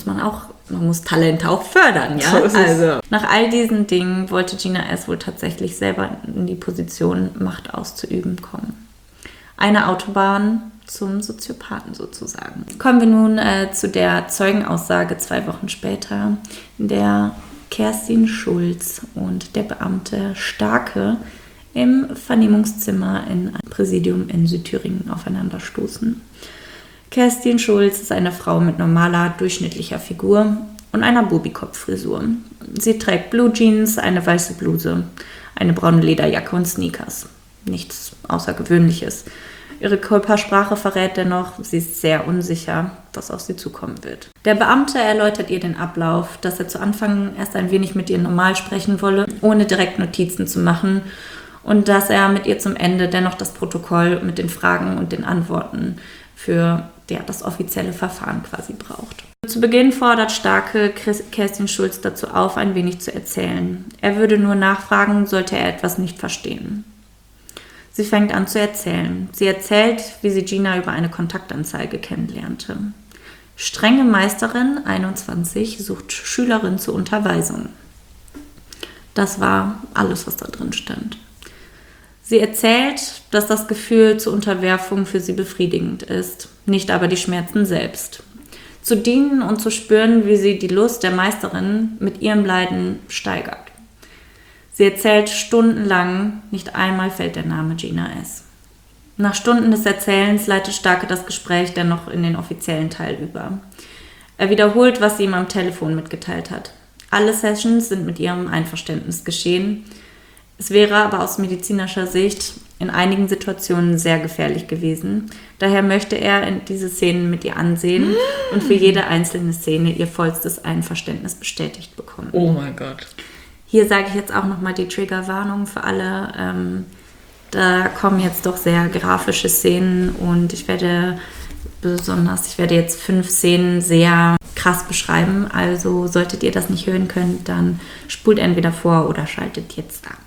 man muss Talente auch fördern, ja. So ist es. Also nach all diesen Dingen wollte Gina S. wohl tatsächlich selber in die Position, Macht auszuüben, kommen. Eine Autobahn zum Soziopathen sozusagen. Kommen wir nun zu der Zeugenaussage 2 Wochen später, in der Kerstin Schulz und der Beamte Starke im Vernehmungszimmer in einem Präsidium in Südthüringen aufeinanderstoßen. Kerstin Schulz ist eine Frau mit normaler, durchschnittlicher Figur und einer Bobikopf-Frisur. Sie trägt Blue Jeans, eine weiße Bluse, eine braune Lederjacke und Sneakers. Nichts Außergewöhnliches. Ihre Körpersprache verrät dennoch, sie ist sehr unsicher, was auf sie zukommen wird. Der Beamte erläutert ihr den Ablauf, dass er zu Anfang erst ein wenig mit ihr normal sprechen wolle, ohne direkt Notizen zu machen und dass er mit ihr zum Ende dennoch das Protokoll mit den Fragen und den Antworten für das offizielle Verfahren quasi braucht. Zu Beginn fordert Starke Kerstin Schulz dazu auf, ein wenig zu erzählen. Er würde nur nachfragen, sollte er etwas nicht verstehen. Sie fängt an zu erzählen. Sie erzählt, wie sie Gina über eine Kontaktanzeige kennenlernte. Strenge Meisterin, 21, sucht Schülerin zur Unterweisung. Das war alles, was da drin stand. Sie erzählt, dass das Gefühl zur Unterwerfung für sie befriedigend ist, nicht aber die Schmerzen selbst. Zu dienen und zu spüren, wie sie die Lust der Meisterin mit ihrem Leiden steigert. Sie erzählt stundenlang, nicht einmal fällt der Name Gina S. Nach Stunden des Erzählens leitet Starke das Gespräch dennoch in den offiziellen Teil über. Er wiederholt, was sie ihm am Telefon mitgeteilt hat. Alle Sessions sind mit ihrem Einverständnis geschehen. Es wäre aber aus medizinischer Sicht in einigen Situationen sehr gefährlich gewesen. Daher möchte er diese Szenen mit ihr ansehen und für jede einzelne Szene ihr vollstes Einverständnis bestätigt bekommen. Oh mein Gott. Hier sage ich jetzt auch nochmal die Triggerwarnung für alle. Da kommen jetzt doch sehr grafische Szenen und ich werde jetzt 5 Szenen sehr krass beschreiben. Also solltet ihr das nicht hören können, dann spult entweder vor oder schaltet jetzt ab.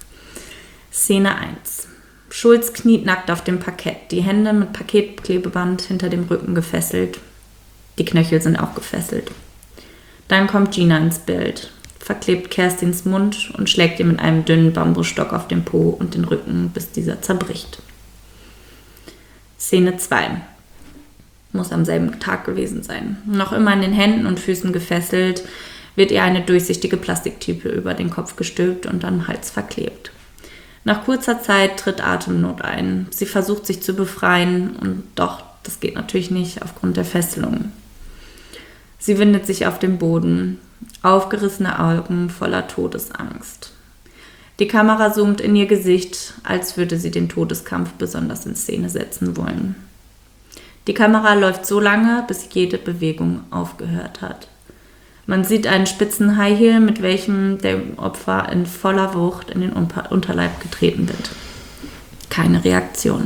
Szene 1. Schulz kniet nackt auf dem Parkett, die Hände mit Paketklebeband hinter dem Rücken gefesselt. Die Knöchel sind auch gefesselt. Dann kommt Gina ins Bild, verklebt Kerstins Mund und schlägt ihr mit einem dünnen Bambusstock auf den Po und den Rücken, bis dieser zerbricht. Szene 2. Muss am selben Tag gewesen sein. Noch immer an den Händen und Füßen gefesselt, wird ihr eine durchsichtige Plastiktüte über den Kopf gestülpt und am Hals verklebt. Nach kurzer Zeit tritt Atemnot ein. Sie versucht sich zu befreien und doch, das geht natürlich nicht aufgrund der Fesselung. Sie windet sich auf den Boden, aufgerissene Augen voller Todesangst. Die Kamera zoomt in ihr Gesicht, als würde sie den Todeskampf besonders in Szene setzen wollen. Die Kamera läuft so lange, bis jede Bewegung aufgehört hat. Man sieht einen spitzen High Heel, mit welchem dem Opfer in voller Wucht in den Unterleib getreten wird. Keine Reaktion.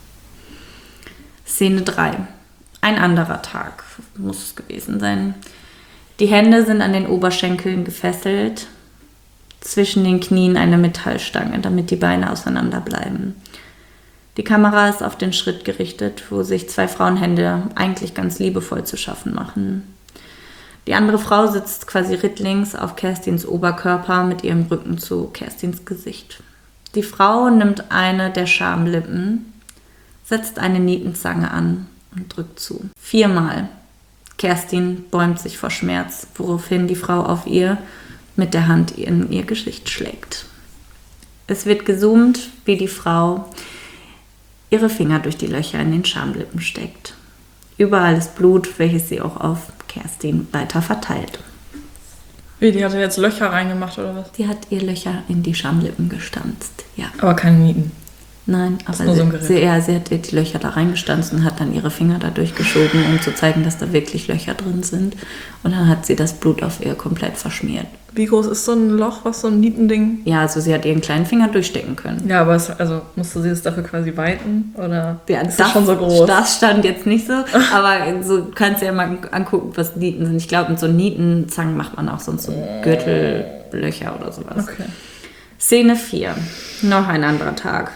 Szene 3. Ein anderer Tag muss es gewesen sein. Die Hände sind an den Oberschenkeln gefesselt, zwischen den Knien eine Metallstange, damit die Beine auseinander bleiben. Die Kamera ist auf den Schritt gerichtet, wo sich 2 Frauenhände eigentlich ganz liebevoll zu schaffen machen. Die andere Frau sitzt quasi rittlings auf Kerstins Oberkörper mit ihrem Rücken zu Kerstins Gesicht. Die Frau nimmt eine der Schamlippen, setzt eine Nietenzange an und drückt zu. 4-mal. Kerstin bäumt sich vor Schmerz, woraufhin die Frau auf ihr mit der Hand in ihr Gesicht schlägt. Es wird gezoomt, wie die Frau ihre Finger durch die Löcher in den Schamlippen steckt. Überall ist Blut, welches sie auch auf Kerstin weiter verteilt. Wie, die hat jetzt Löcher reingemacht oder was? Die hat ihr Löcher in die Schamlippen gestanzt, ja. Aber keine Nieten. Nein, aber nur so ein Gerät. sie hat die Löcher da reingestanzt und hat dann ihre Finger da durchgeschoben, um zu zeigen, dass da wirklich Löcher drin sind. Und dann hat sie das Blut auf ihr komplett verschmiert. Wie groß ist so ein Loch, was so ein Nietending? Ja, also sie hat ihren kleinen Finger durchstecken können. Ja, aber also musste sie das dafür quasi weiten? Oder Ja, ist das schon so groß? Das stand jetzt nicht so, aber so kannst du ja mal angucken, was Nieten sind. Ich glaube, mit so Nietenzangen macht man auch sonst so Gürtellöcher oder sowas. Okay. Szene 4. Noch ein anderer Tag.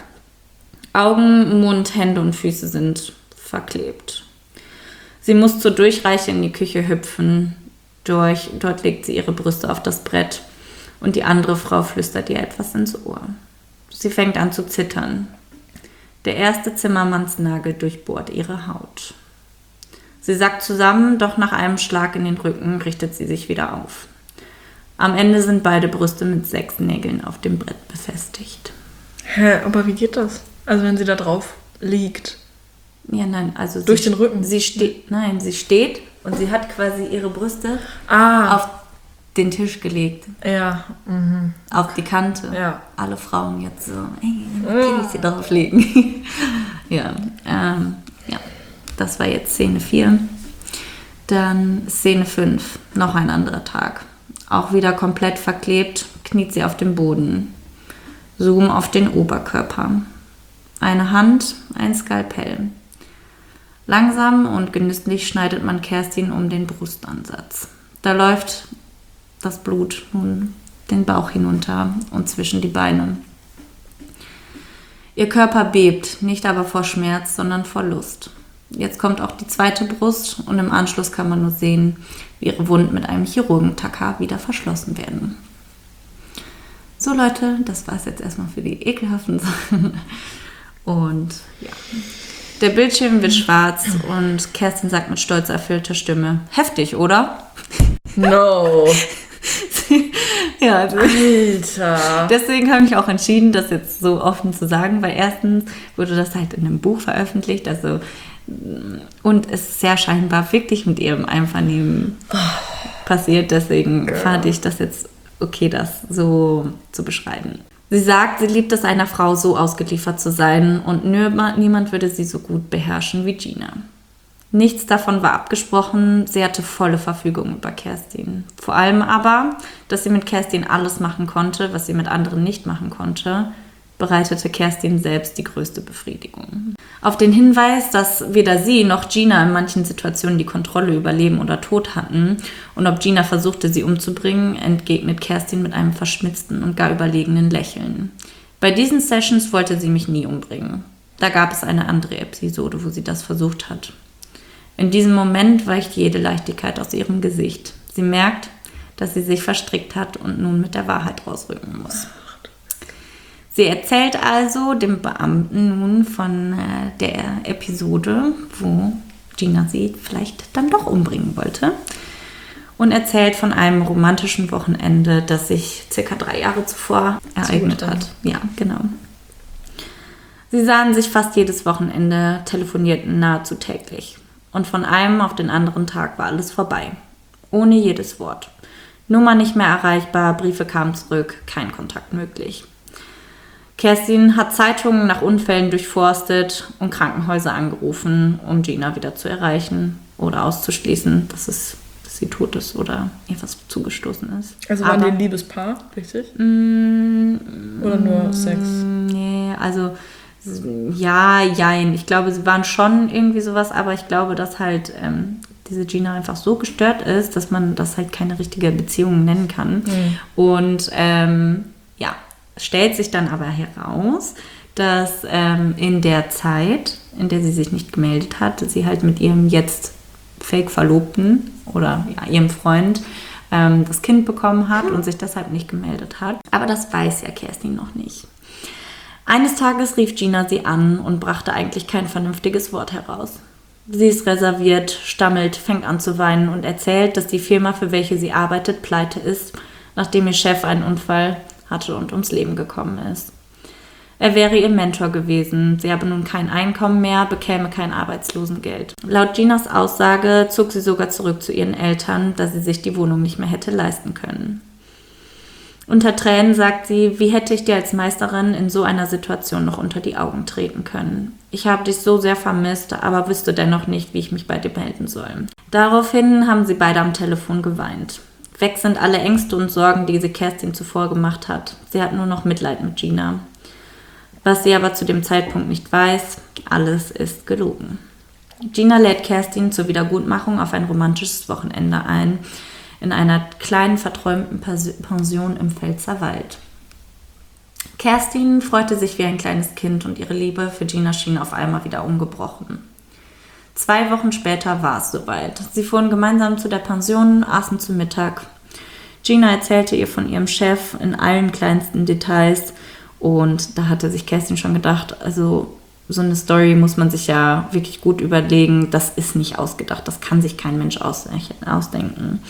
Augen, Mund, Hände und Füße sind verklebt. Sie muss zur Durchreiche in die Küche hüpfen. Dort legt sie ihre Brüste auf das Brett und die andere Frau flüstert ihr etwas ins Ohr. Sie fängt an zu zittern. Der erste Zimmermannsnagel durchbohrt ihre Haut. Sie sackt zusammen, doch nach einem Schlag in den Rücken richtet sie sich wieder auf. Am Ende sind beide Brüste mit 6 Nägeln auf dem Brett befestigt. Hä, aber wie geht das? Also wenn sie da drauf liegt? Ja, nein, also Durch den Rücken? Sie steht und sie hat quasi ihre Brüste auf den Tisch gelegt. Ja. Auf die Kante. Ja. Alle Frauen jetzt so, kann ich sie drauf legen? Ja, das war jetzt Szene 4. Dann Szene 5, noch ein anderer Tag. Auch wieder komplett verklebt, kniet sie auf dem Boden. Zoom auf den Oberkörper. Eine Hand, ein Skalpell. Langsam und genüsslich schneidet man Kerstin um den Brustansatz. Da läuft das Blut nun den Bauch hinunter und zwischen die Beine. Ihr Körper bebt, nicht aber vor Schmerz, sondern vor Lust. Jetzt kommt auch die zweite Brust und im Anschluss kann man nur sehen, wie ihre Wunden mit einem Chirurgentacker wieder verschlossen werden. So Leute, das war es jetzt erstmal für die ekelhaften Sachen. Und ja, der Bildschirm wird schwarz und Kerstin sagt mit stolz erfüllter Stimme, heftig, oder? No. Ja, also Alter. deswegen habe ich auch entschieden, das jetzt so offen zu sagen, weil erstens wurde das halt in einem Buch veröffentlicht, also und es ist ja scheinbar wirklich mit ihrem Einvernehmen passiert, deswegen fand ich das jetzt okay, das so zu beschreiben. Sie sagt, sie liebt es, einer Frau so ausgeliefert zu sein und niemand würde sie so gut beherrschen wie Gina. Nichts davon war abgesprochen, sie hatte volle Verfügung über Kerstin. Vor allem aber, dass sie mit Kerstin alles machen konnte, was sie mit anderen nicht machen konnte, bereitete Kerstin selbst die größte Befriedigung. Auf den Hinweis, dass weder sie noch Gina in manchen Situationen die Kontrolle über Leben oder Tod hatten und ob Gina versuchte, sie umzubringen, entgegnet Kerstin mit einem verschmitzten und gar überlegenen Lächeln. Bei diesen Sessions wollte sie mich nie umbringen. Da gab es eine andere Episode, wo sie das versucht hat. In diesem Moment weicht jede Leichtigkeit aus ihrem Gesicht. Sie merkt, dass sie sich verstrickt hat und nun mit der Wahrheit rausrücken muss. Sie erzählt also dem Beamten nun von der Episode, wo Gina sie vielleicht dann doch umbringen wollte. Und erzählt von einem romantischen Wochenende, das sich circa 3 Jahre zuvor ereignet hat. Ja, genau. Sie sahen sich fast jedes Wochenende, telefonierten nahezu täglich. Und von einem auf den anderen Tag war alles vorbei. Ohne jedes Wort. Nummer nicht mehr erreichbar, Briefe kamen zurück, kein Kontakt möglich. Kerstin hat Zeitungen nach Unfällen durchforstet und Krankenhäuser angerufen, um Gina wieder zu erreichen oder auszuschließen, dass sie tot ist oder ihr was zugestoßen ist. Also waren die ein Liebespaar, richtig? Oder nur Sex? Nee, also ja, jein. Ich glaube, sie waren schon irgendwie sowas, aber ich glaube, dass halt diese Gina einfach so gestört ist, dass man das halt keine richtige Beziehung nennen kann. Und ja, stellt sich dann aber heraus, dass in der Zeit, in der sie sich nicht gemeldet hat, sie halt mit ihrem jetzt Fake-Verlobten oder ja, ihrem Freund das Kind bekommen hat und sich deshalb nicht gemeldet hat. Aber das weiß ja Kerstin noch nicht. Eines Tages rief Gina sie an und brachte eigentlich kein vernünftiges Wort heraus. Sie ist reserviert, stammelt, fängt an zu weinen und erzählt, dass die Firma, für welche sie arbeitet, pleite ist, nachdem ihr Chef einen Unfall hatte und ums Leben gekommen ist. Er wäre ihr Mentor gewesen, sie habe nun kein Einkommen mehr, bekäme kein Arbeitslosengeld. Laut Ginas Aussage zog sie sogar zurück zu ihren Eltern, da sie sich die Wohnung nicht mehr hätte leisten können. Unter Tränen sagt sie, wie hätte ich dir als Meisterin in so einer Situation noch unter die Augen treten können? Ich habe dich so sehr vermisst, aber wüsste dennoch nicht, wie ich mich bei dir melden soll. Daraufhin haben sie beide am Telefon geweint. Weg sind alle Ängste und Sorgen, die sie Kerstin zuvor gemacht hat. Sie hat nur noch Mitleid mit Gina. Was sie aber zu dem Zeitpunkt nicht weiß, alles ist gelogen. Gina lädt Kerstin zur Wiedergutmachung auf ein romantisches Wochenende ein, in einer kleinen, verträumten Pension im Pfälzerwald. Kerstin freute sich wie ein kleines Kind und ihre Liebe für Gina schien auf einmal wieder ungebrochen. 2 Wochen später war es soweit. Sie fuhren gemeinsam zu der Pension, aßen zu Mittag. Gina erzählte ihr von ihrem Chef in allen kleinsten Details und da hatte sich Kerstin schon gedacht, also so eine Story muss man sich ja wirklich gut überlegen, das ist nicht ausgedacht, das kann sich kein Mensch ausdenken.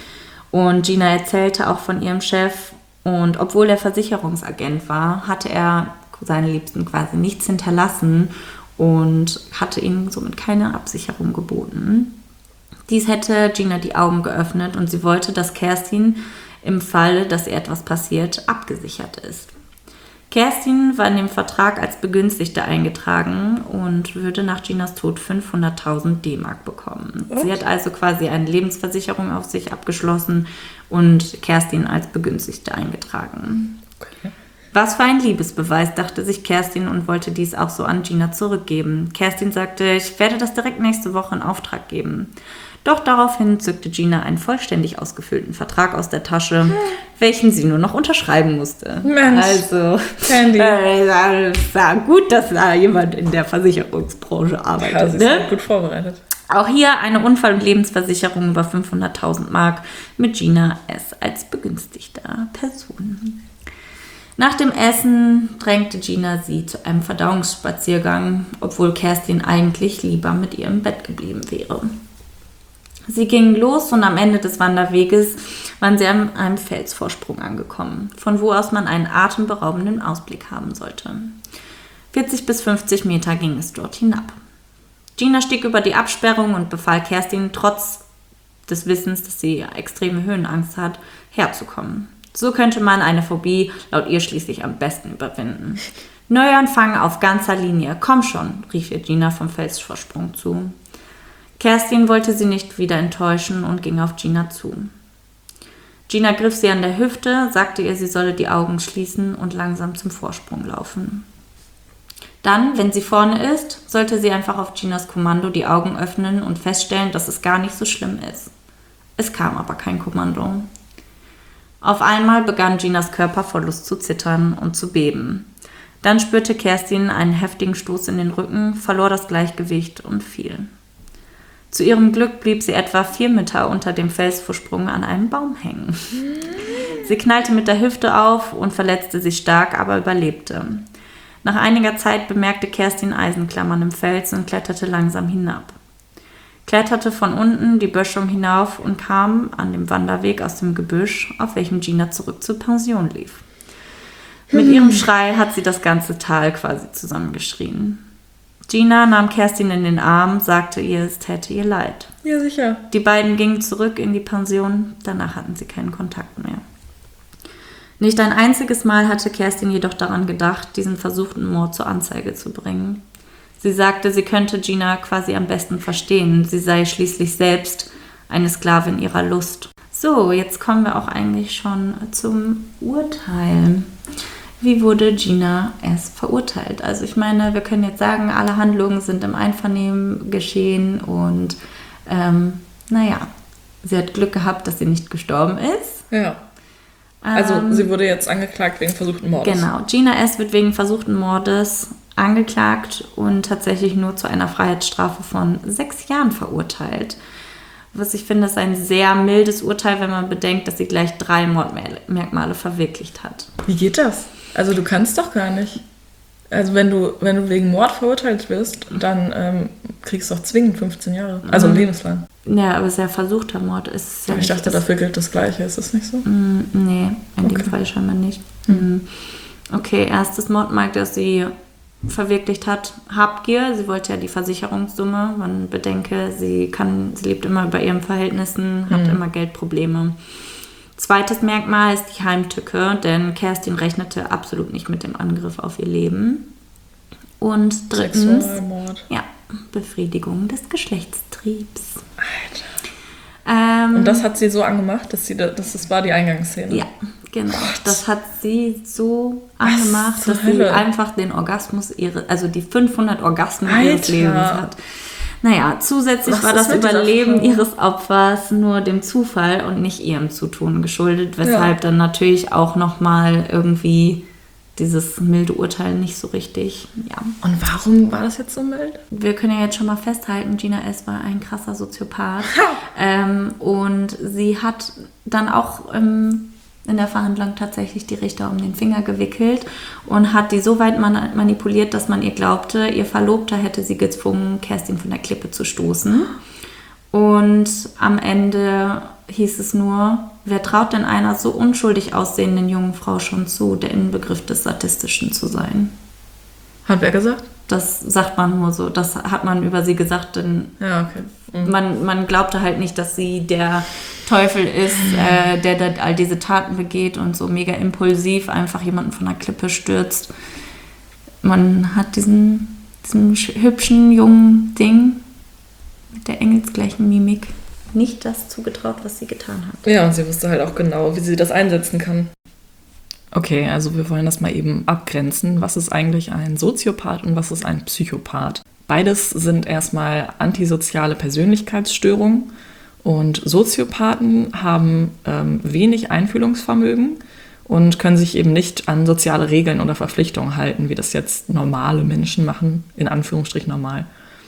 Und Gina erzählte auch von ihrem Chef und obwohl er Versicherungsagent war, hatte er seine Liebsten quasi nichts hinterlassen und hatte ihnen somit keine Absicherung geboten. Dies hätte Gina die Augen geöffnet und sie wollte, dass Kerstin im Falle, dass ihr etwas passiert, abgesichert ist. Kerstin war in dem Vertrag als Begünstigte eingetragen und würde nach Ginas Tod 500.000 D-Mark bekommen. Sie hat also quasi eine Lebensversicherung auf sich abgeschlossen und Kerstin als Begünstigte eingetragen. Okay. Was für ein Liebesbeweis, dachte sich Kerstin und wollte dies auch so an Gina zurückgeben. Kerstin sagte, ich werde das direkt nächste Woche in Auftrag geben. Doch daraufhin zückte Gina einen vollständig ausgefüllten Vertrag aus der Tasche, welchen sie nur noch unterschreiben musste. Mensch, also, Candy. Es war gut, dass da jemand in der Versicherungsbranche arbeitet. Ja, sie ist gut vorbereitet. Auch hier eine Unfall- und Lebensversicherung über 500.000 Mark mit Gina S. als begünstigter Person. Nach dem Essen drängte Gina sie zu einem Verdauungsspaziergang, obwohl Kerstin eigentlich lieber mit ihr im Bett geblieben wäre. Sie gingen los und am Ende des Wanderweges waren sie an einem Felsvorsprung angekommen, von wo aus man einen atemberaubenden Ausblick haben sollte. 40 bis 50 Meter ging es dort hinab. Gina stieg über die Absperrung und befahl Kerstin, trotz des Wissens, dass sie extreme Höhenangst hat, herzukommen. So könnte man eine Phobie laut ihr schließlich am besten überwinden. Neuanfang auf ganzer Linie, komm schon, rief ihr Gina vom Felsvorsprung zu. Kerstin wollte sie nicht wieder enttäuschen und ging auf Gina zu. Gina griff sie an der Hüfte, sagte ihr, sie solle die Augen schließen und langsam zum Vorsprung laufen. Dann, wenn sie vorne ist, sollte sie einfach auf Ginas Kommando die Augen öffnen und feststellen, dass es gar nicht so schlimm ist. Es kam aber kein Kommando. Auf einmal begann Ginas Körper vor Lust zu zittern und zu beben. Dann spürte Kerstin einen heftigen Stoß in den Rücken, verlor das Gleichgewicht und fiel. Zu ihrem Glück blieb sie etwa 4 Meter unter dem Felsvorsprung an einem Baum hängen. Sie knallte mit der Hüfte auf und verletzte sich stark, aber überlebte. Nach einiger Zeit bemerkte Kerstin Eisenklammern im Fels und kletterte langsam hinab. kletterte von unten die Böschung hinauf und kam an dem Wanderweg aus dem Gebüsch, auf welchem Gina zurück zur Pension lief. Mit ihrem Schrei hat sie das ganze Tal quasi zusammengeschrien. Gina nahm Kerstin in den Arm, sagte ihr, es täte ihr leid. Ja, sicher. Die beiden gingen zurück in die Pension, danach hatten sie keinen Kontakt mehr. Nicht ein einziges Mal hatte Kerstin jedoch daran gedacht, diesen versuchten Mord zur Anzeige zu bringen. Sie sagte, sie könnte Gina quasi am besten verstehen. Sie sei schließlich selbst eine Sklavin ihrer Lust. So, jetzt kommen wir auch eigentlich schon zum Urteil. Wie wurde Gina S. verurteilt? Also ich meine, wir können jetzt sagen, alle Handlungen sind im Einvernehmen geschehen und sie hat Glück gehabt, dass sie nicht gestorben ist. Ja. Also sie wurde jetzt angeklagt wegen versuchten Mordes. Genau, Gina S. wird wegen versuchten Mordes angeklagt und tatsächlich nur zu einer Freiheitsstrafe von 6 Jahren verurteilt. Was ich finde, ist ein sehr mildes Urteil, wenn man bedenkt, dass sie gleich 3 Mordmerkmale verwirklicht hat. Wie geht das? Also du kannst doch gar nicht. Also wenn du wegen Mord verurteilt wirst, dann kriegst du auch zwingend 15 Jahre. Also lebenslang. Ja, aber es ist ja versuchter Mord. Ist ja ich dachte, dafür gilt das Gleiche. Ist das nicht so? Nee, in dem Fall scheinbar nicht. Okay, erstes Mordmerk, das sie verwirklicht hat, Habgier. Sie wollte ja die Versicherungssumme. Man bedenke, sie lebt immer über ihren Verhältnissen, hat immer Geldprobleme. Zweites Merkmal ist die Heimtücke, denn Kerstin rechnete absolut nicht mit dem Angriff auf ihr Leben. Und drittens, Sexualmord. Ja, Befriedigung des Geschlechtstriebs. Alter. Und das hat sie so angemacht, das war die Eingangsszene? Ja, genau. Das hat sie so angemacht, dass sie einfach den Orgasmus die 500 Orgasmen ihres Lebens hat. Naja, zusätzlich war das Überleben ihres Opfers nur dem Zufall und nicht ihrem Zutun geschuldet, weshalb dann natürlich auch nochmal irgendwie dieses milde Urteil nicht so richtig, Und warum war das jetzt so mild? Wir können ja jetzt schon mal festhalten, Gina S. war ein krasser Soziopath. Und sie hat dann auch in der Verhandlung tatsächlich die Richter um den Finger gewickelt und hat die so weit manipuliert, dass man ihr glaubte, ihr Verlobter hätte sie gezwungen, Kerstin von der Klippe zu stoßen. Und am Ende hieß es nur, wer traut denn einer so unschuldig aussehenden jungen Frau schon zu, der Inbegriff des Sadistischen zu sein? Hat wer gesagt? Das sagt man nur so, das hat man über sie gesagt, denn man glaubte halt nicht, dass sie der Teufel ist, der all diese Taten begeht und so mega impulsiv einfach jemanden von der Klippe stürzt. Man hat diesen hübschen, jungen Ding mit der engelsgleichen Mimik nicht das zugetraut, was sie getan hat. Ja, und sie wusste halt auch genau, wie sie das einsetzen kann. Okay, also wir wollen das mal eben abgrenzen. Was ist eigentlich ein Soziopath und was ist ein Psychopath? Beides sind erstmal antisoziale Persönlichkeitsstörungen und Soziopathen haben wenig Einfühlungsvermögen und können sich eben nicht an soziale Regeln oder Verpflichtungen halten, wie das jetzt normale Menschen machen, in Anführungsstrichen normal.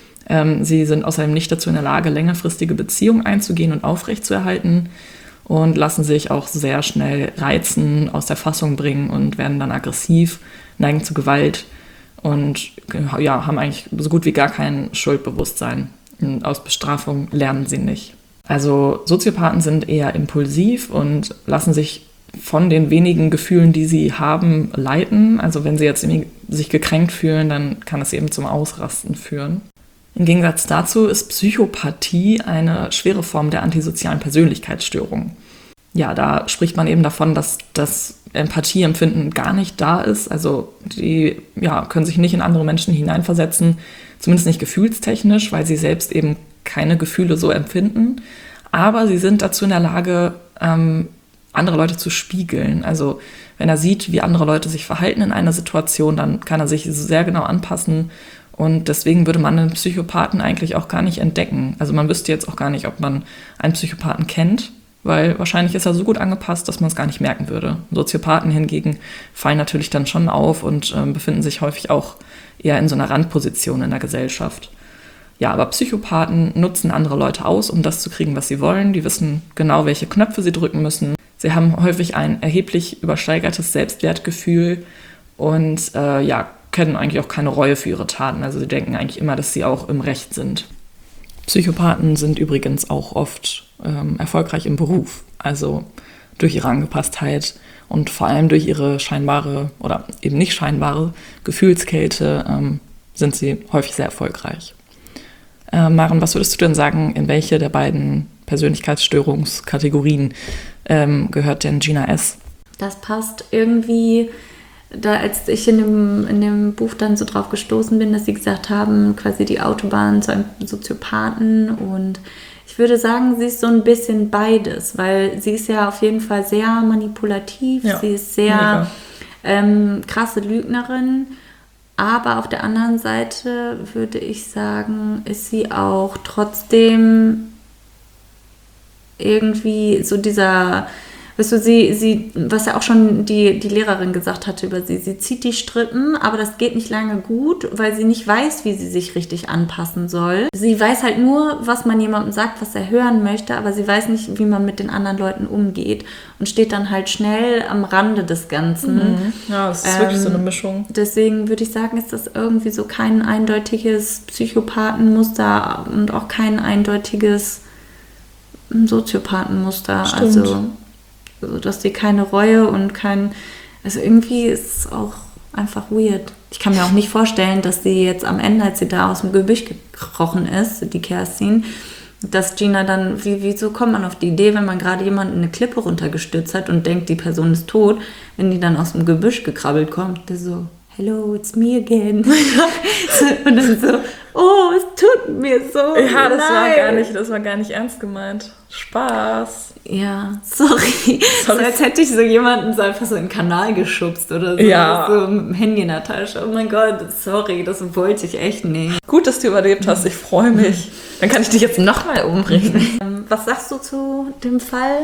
Sie sind außerdem nicht dazu in der Lage, längerfristige Beziehungen einzugehen und aufrechtzuerhalten und lassen sich auch sehr schnell reizen, aus der Fassung bringen und werden dann aggressiv, neigen zu Gewalt und haben eigentlich so gut wie gar kein Schuldbewusstsein. Und aus Bestrafung lernen sie nicht. Also Soziopathen sind eher impulsiv und lassen sich von den wenigen Gefühlen, die sie haben, leiten. Also wenn sie jetzt sich gekränkt fühlen, dann kann es eben zum Ausrasten führen. Im Gegensatz dazu ist Psychopathie eine schwere Form der antisozialen Persönlichkeitsstörung. Ja, da spricht man eben davon, dass das Empathieempfinden gar nicht da ist. Also die können sich nicht in andere Menschen hineinversetzen, zumindest nicht gefühlstechnisch, weil sie selbst eben keine Gefühle so empfinden. Aber sie sind dazu in der Lage, andere Leute zu spiegeln. Also wenn er sieht, wie andere Leute sich verhalten in einer Situation, dann kann er sich sehr genau anpassen. Und deswegen würde man einen Psychopathen eigentlich auch gar nicht entdecken. Also man wüsste jetzt auch gar nicht, ob man einen Psychopathen kennt, weil wahrscheinlich ist er so gut angepasst, dass man es gar nicht merken würde. Soziopathen hingegen fallen natürlich dann schon auf und befinden sich häufig auch eher in so einer Randposition in der Gesellschaft. Ja, aber Psychopathen nutzen andere Leute aus, um das zu kriegen, was sie wollen. Die wissen genau, welche Knöpfe sie drücken müssen. Sie haben häufig ein erheblich übersteigertes Selbstwertgefühl und kennen eigentlich auch keine Reue für ihre Taten. Also sie denken eigentlich immer, dass sie auch im Recht sind. Psychopathen sind übrigens auch oft erfolgreich im Beruf, also durch ihre Angepasstheit und vor allem durch ihre scheinbare oder eben nicht scheinbare Gefühlskälte sind sie häufig sehr erfolgreich. Maren, was würdest du denn sagen, in welche der beiden Persönlichkeitsstörungskategorien gehört denn Gina S? Das passt irgendwie, da als ich in dem Buch dann so drauf gestoßen bin, dass sie gesagt haben, quasi die Autobahn zu einem Soziopathen, und ich würde sagen, sie ist so ein bisschen beides, weil sie ist ja auf jeden Fall sehr manipulativ, sie ist sehr krasse Lügnerin, aber auf der anderen Seite würde ich sagen, ist sie auch trotzdem irgendwie so dieser, weißt du, sie, was ja auch schon die Lehrerin gesagt hatte über sie zieht die Strippen, aber das geht nicht lange gut, weil sie nicht weiß, wie sie sich richtig anpassen soll. Sie weiß halt nur, was man jemandem sagt, was er hören möchte, aber sie weiß nicht, wie man mit den anderen Leuten umgeht und steht dann halt schnell am Rande des Ganzen. Ja, das ist wirklich so eine Mischung. Deswegen würde ich sagen, ist das irgendwie so kein eindeutiges Psychopathenmuster und auch kein eindeutiges Soziopathenmuster. Stimmt. Also, dass sie keine Reue und also irgendwie ist es auch einfach weird. Ich kann mir auch nicht vorstellen, dass sie jetzt am Ende, als sie da aus dem Gebüsch gekrochen ist, die Kerstin, dass Gina dann, wieso kommt man auf die Idee, wenn man gerade jemanden eine Klippe runtergestürzt hat und denkt, die Person ist tot, wenn die dann aus dem Gebüsch gekrabbelt kommt, der so, hello, it's me again. Und dann so, oh, es tut mir so Ja, das leid. war gar nicht ernst gemeint. Spaß. Ja, sorry. So, als hätte ich so jemanden so einfach so in den Kanal geschubst oder so. Ja. So mit dem Handy in der Tasche. Oh mein Gott, sorry, das wollte ich echt nicht. Gut, dass du überlebt hast, ich freue mich. Dann kann ich dich jetzt nochmal umbringen. Was sagst du zu dem Fall?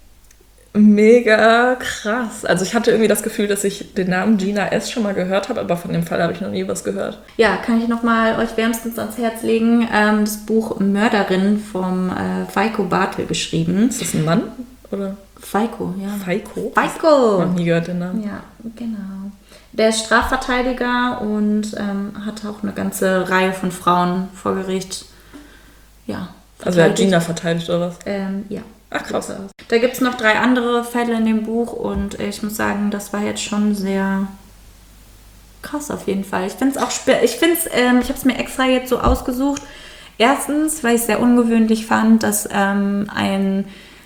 Mega krass. Also ich hatte irgendwie das Gefühl, dass ich den Namen Gina S. schon mal gehört habe, aber von dem Fall habe ich noch nie was gehört. Ja, kann ich nochmal euch wärmstens ans Herz legen. Das Buch Mörderin vom Feiko Bartel geschrieben. Ist das ein Mann? Oder? Feiko, ja. Feiko? Feiko! Noch nie gehört den Namen. Ja, genau. Der ist Strafverteidiger und hat auch eine ganze Reihe von Frauen vor Gericht. Ja. Also er hat Gina verteidigt oder was? Ja. Ach krass. Da gibt es noch 3 andere Fälle in dem Buch und ich muss sagen, das war jetzt schon sehr krass auf jeden Fall. Ich finde es auch ich habe es mir extra jetzt so ausgesucht. Erstens, weil ich es sehr ungewöhnlich fand, dass ein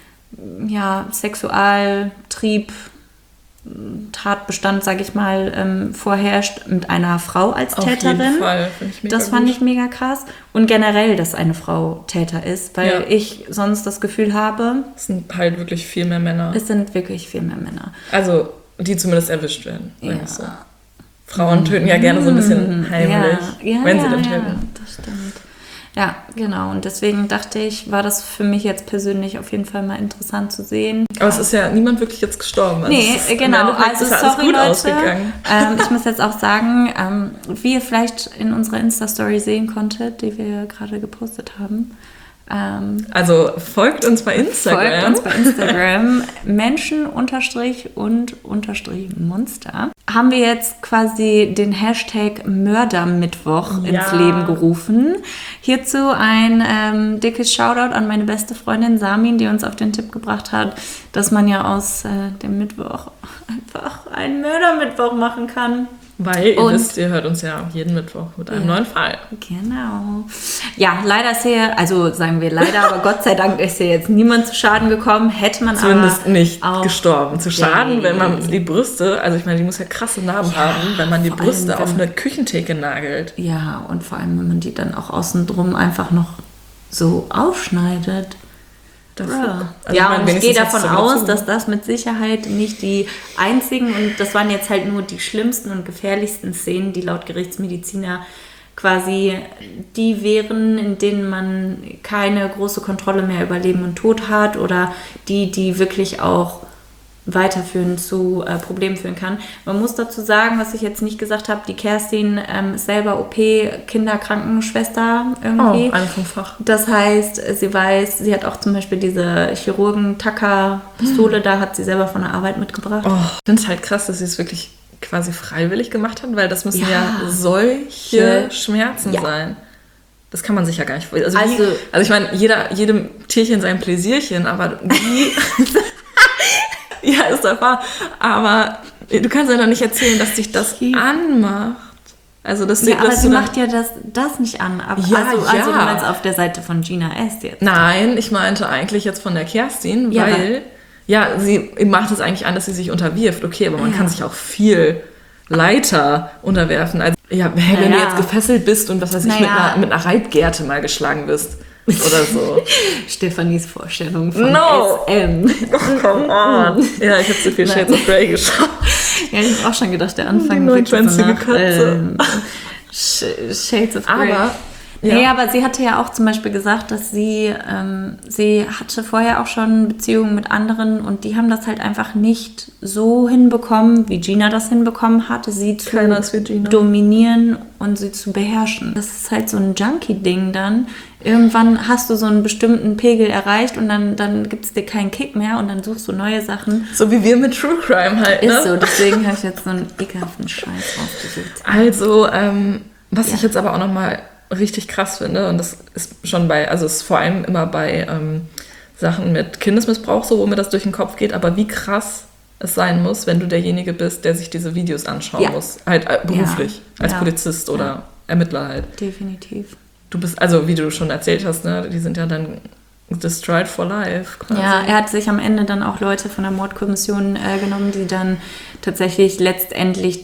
Sexualtrieb, Tatbestand, sage ich mal, vorherrscht mit einer Frau als Täterin. Auf jeden Fall. Find ich mega das fand gut. ich mega krass. Und generell, dass eine Frau Täter ist, weil ich sonst das Gefühl habe, Es sind halt wirklich viel mehr Männer. es sind wirklich viel mehr Männer. Also, die zumindest erwischt werden. Ja. So. Frauen töten ja gerne so ein bisschen heimlich, wenn sie dann töten. Ja, das stimmt. Ja, genau. Und deswegen dachte ich, war das für mich jetzt persönlich auf jeden Fall mal interessant zu sehen. Aber es ist ja niemand wirklich jetzt gestorben. Also Nee, es ist, genau. im Endeffekt Also ist ja alles sorry, gut Leute. ausgegangen. Ich muss jetzt auch sagen, wie ihr vielleicht in unserer Insta-Story sehen konntet, die wir gerade gepostet haben. Also folgt uns bei Instagram. Folgt uns bei Instagram. Menschen_und_Monster. Haben wir jetzt quasi den Hashtag Mördermittwoch ins Leben gerufen. Hierzu ein dickes Shoutout an meine beste Freundin Samin, die uns auf den Tipp gebracht hat, dass man ja aus dem Mittwoch einfach einen Mördermittwoch machen kann. Weil ihr wisst, ihr hört uns ja jeden Mittwoch mit einem neuen Fall. Genau. Ja, leider ist hier, also sagen wir leider, aber Gott sei Dank ist hier jetzt niemand zu Schaden gekommen. Hätte man Zumindest aber nicht auch gestorben. Zu Schaden, wenn man die Brüste, also ich meine, die muss ja krasse Narben haben, wenn man die vor allem, Brüste auf wenn- eine Küchentheke nagelt. Ja, und vor allem, wenn man die dann auch außen drum einfach noch so aufschneidet. Also Ja, ich meine, und ich gehe wenigstens hat's davon ja wieder aus, zu. dass das mit Sicherheit nicht die einzigen, und das waren jetzt halt nur die schlimmsten und gefährlichsten Szenen, die laut Gerichtsmediziner quasi die wären, in denen man keine große Kontrolle mehr über Leben und Tod hat oder die wirklich auch weiterführen zu Problemen führen kann. Man muss dazu sagen, was ich jetzt nicht gesagt habe, die Kerstin ist selber OP-Kinderkrankenschwester irgendwie. Oh, eine vom Fach. Das heißt, sie hat auch zum Beispiel diese Chirurgen-Tacker-Pistole, da hat sie selber von der Arbeit mitgebracht. Oh, ich finde es halt krass, dass sie es wirklich quasi freiwillig gemacht hat, weil das müssen ja solche Ja. Schmerzen Ja. sein. Das kann man sich ja gar nicht vorstellen. Also ich meine, jedem Tierchen sein Pläsierchen, aber wie... ja, ist doch wahr. Aber du kannst ja doch nicht erzählen, dass dich das anmacht. Also, dass aber sie macht ja das nicht an. Aber also du meinst auf der Seite von Gina S. jetzt? Nein, ich meinte eigentlich jetzt von der Kerstin, weil... Ja, sie macht es eigentlich an, dass sie sich unterwirft. Okay, aber man kann sich auch viel leiter unterwerfen. Also, wenn du jetzt gefesselt bist und was weiß ich, mit einer Reitgerte mal geschlagen wirst oder so. Stephanies Vorstellung von SM. Oh, come on. Ja, ich habe zu viel Shades of Grey geschaut. Ja, ich habe auch schon gedacht, der Anfang wird so nach Shades of Grey. Aber sie hatte ja auch zum Beispiel gesagt, dass sie hatte vorher auch schon Beziehungen mit anderen und die haben das halt einfach nicht so hinbekommen, wie Gina das hinbekommen hatte, sie zu dominieren und sie zu beherrschen. Das ist halt so ein Junkie-Ding dann. Irgendwann hast du so einen bestimmten Pegel erreicht und dann gibt es dir keinen Kick mehr und dann suchst du neue Sachen. So wie wir mit True Crime halt, ne? Ist so, deswegen habe ich jetzt so einen ekelhaften Scheiß rausgesucht. Also, was ich jetzt aber auch nochmal richtig krass finde, und das ist schon ist vor allem immer bei Sachen mit Kindesmissbrauch so, wo mir das durch den Kopf geht, aber wie krass es sein muss, wenn du derjenige bist, der sich diese Videos anschauen muss, halt beruflich, als Polizist oder Ermittler halt. Definitiv. Du bist, also wie du schon erzählt hast, ne, die sind ja dann destroyed for life quasi. Ja, er hat sich am Ende dann auch Leute von der Mordkommission genommen, die dann tatsächlich letztendlich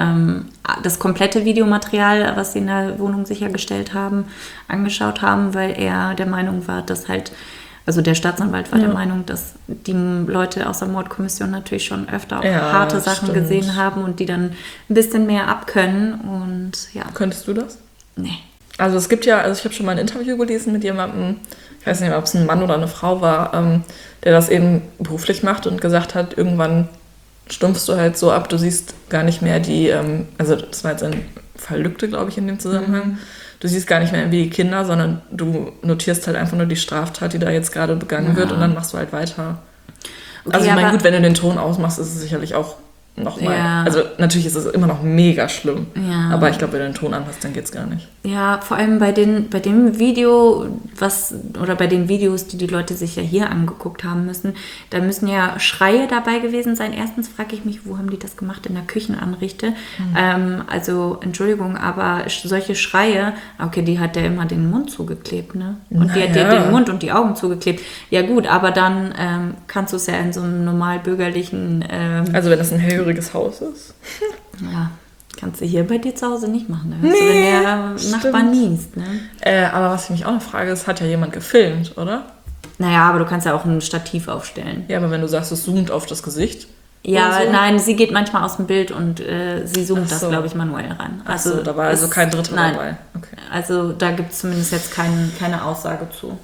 das komplette Videomaterial, was sie in der Wohnung sichergestellt haben, angeschaut haben, weil er der Meinung war, dass der Staatsanwalt war der Meinung, dass die Leute aus der Mordkommission natürlich schon öfter auch harte Sachen gesehen haben und die dann ein bisschen mehr abkönnen und ja. Könntest du das? Nee. Also es gibt ich habe schon mal ein Interview gelesen mit jemandem, ich weiß nicht, ob es ein Mann oder eine Frau war, der das eben beruflich macht und gesagt hat, irgendwann stumpfst du halt so ab, du siehst gar nicht mehr also das war jetzt ein Fall Lübcke, glaube ich, in dem Zusammenhang, du siehst gar nicht mehr wie die Kinder, sondern du notierst halt einfach nur die Straftat, die da jetzt gerade begangen wird und dann machst du halt weiter. Okay, also ich meine, gut, wenn du den Ton ausmachst, ist es sicherlich auch nochmal. Ja. Also natürlich ist es immer noch mega schlimm. Ja. Aber ich glaube, wenn du den Ton anhast, dann geht's gar nicht. Ja, vor allem bei dem Video, oder bei den Videos, die Leute sich ja hier angeguckt haben müssen, da müssen ja Schreie dabei gewesen sein. Erstens frage ich mich, wo haben die das gemacht in der Küchenanrichte? Also, Entschuldigung, aber solche Schreie, okay, die hat ja immer den Mund zugeklebt, ne? Und die hat ja den Mund und die Augen zugeklebt. Ja gut, aber dann kannst du es ja in so einem normal bürgerlichen... also wenn das ein hellhöriges Haus ist? Ja. Kannst du hier bei dir zu Hause nicht machen, ne? Wenn der Nachbar niest, ne? Aber was ich mich auch noch frage, es hat ja jemand gefilmt, oder? Naja, aber du kannst ja auch ein Stativ aufstellen. Ja, aber wenn du sagst, es zoomt auf das Gesicht. Ja, so? Nein, sie geht manchmal aus dem Bild und sie zoomt das, glaube ich, manuell ran. Also da war also kein Dritter dabei. Okay. Also da gibt es zumindest jetzt keine Aussage zu.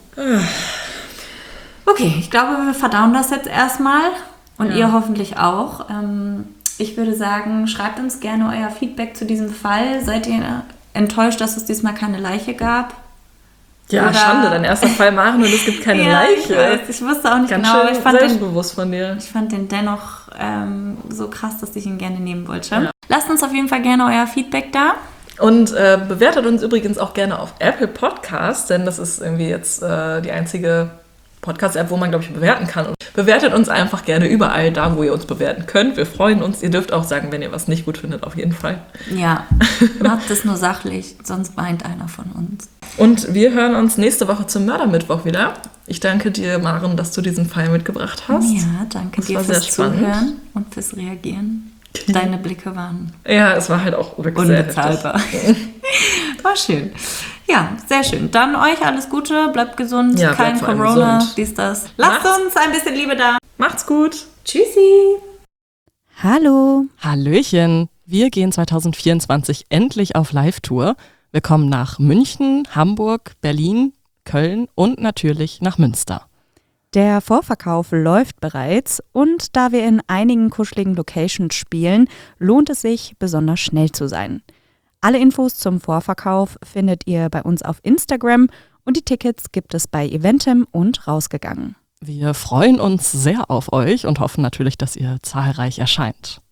Okay, ich glaube, wir verdauen das jetzt erstmal und ihr hoffentlich auch. Ich würde sagen, schreibt uns gerne euer Feedback zu diesem Fall. Seid ihr enttäuscht, dass es diesmal keine Leiche gab? Ja, oder Schande, dein erster Fall machen und es gibt keine Leiche. Ich weiß, ich wusste auch nicht ganz genau. Schön ich fand selbstbewusst von dir. Ich fand den dennoch so krass, dass ich ihn gerne nehmen wollte. Ja. Lasst uns auf jeden Fall gerne euer Feedback da. Und bewertet uns übrigens auch gerne auf Apple Podcasts, denn das ist irgendwie jetzt die einzige Podcast-App, wo man, glaube ich, bewerten kann. Und bewertet uns einfach gerne überall da, wo ihr uns bewerten könnt. Wir freuen uns. Ihr dürft auch sagen, wenn ihr was nicht gut findet, auf jeden Fall. Ja, macht es nur sachlich, sonst weint einer von uns. Und wir hören uns nächste Woche zum Mördermittwoch wieder. Ich danke dir, Maren, dass du diesen Fall mitgebracht hast. Ja, danke dir fürs Zuhören und fürs Reagieren. Deine Blicke waren... Ja, es war halt auch wirklich unbezahlbar. War schön. Ja, sehr schön. Dann euch alles Gute, bleibt gesund, ja, kein Corona, dies, das. Lasst uns ein bisschen Liebe da. Macht's gut. Tschüssi. Hallo. Hallöchen. Wir gehen 2024 endlich auf Live-Tour. Wir kommen nach München, Hamburg, Berlin, Köln und natürlich nach Münster. Der Vorverkauf läuft bereits und da wir in einigen kuscheligen Locations spielen, lohnt es sich, besonders schnell zu sein. Alle Infos zum Vorverkauf findet ihr bei uns auf Instagram und die Tickets gibt es bei Eventim und Rausgegangen. Wir freuen uns sehr auf euch und hoffen natürlich, dass ihr zahlreich erscheint.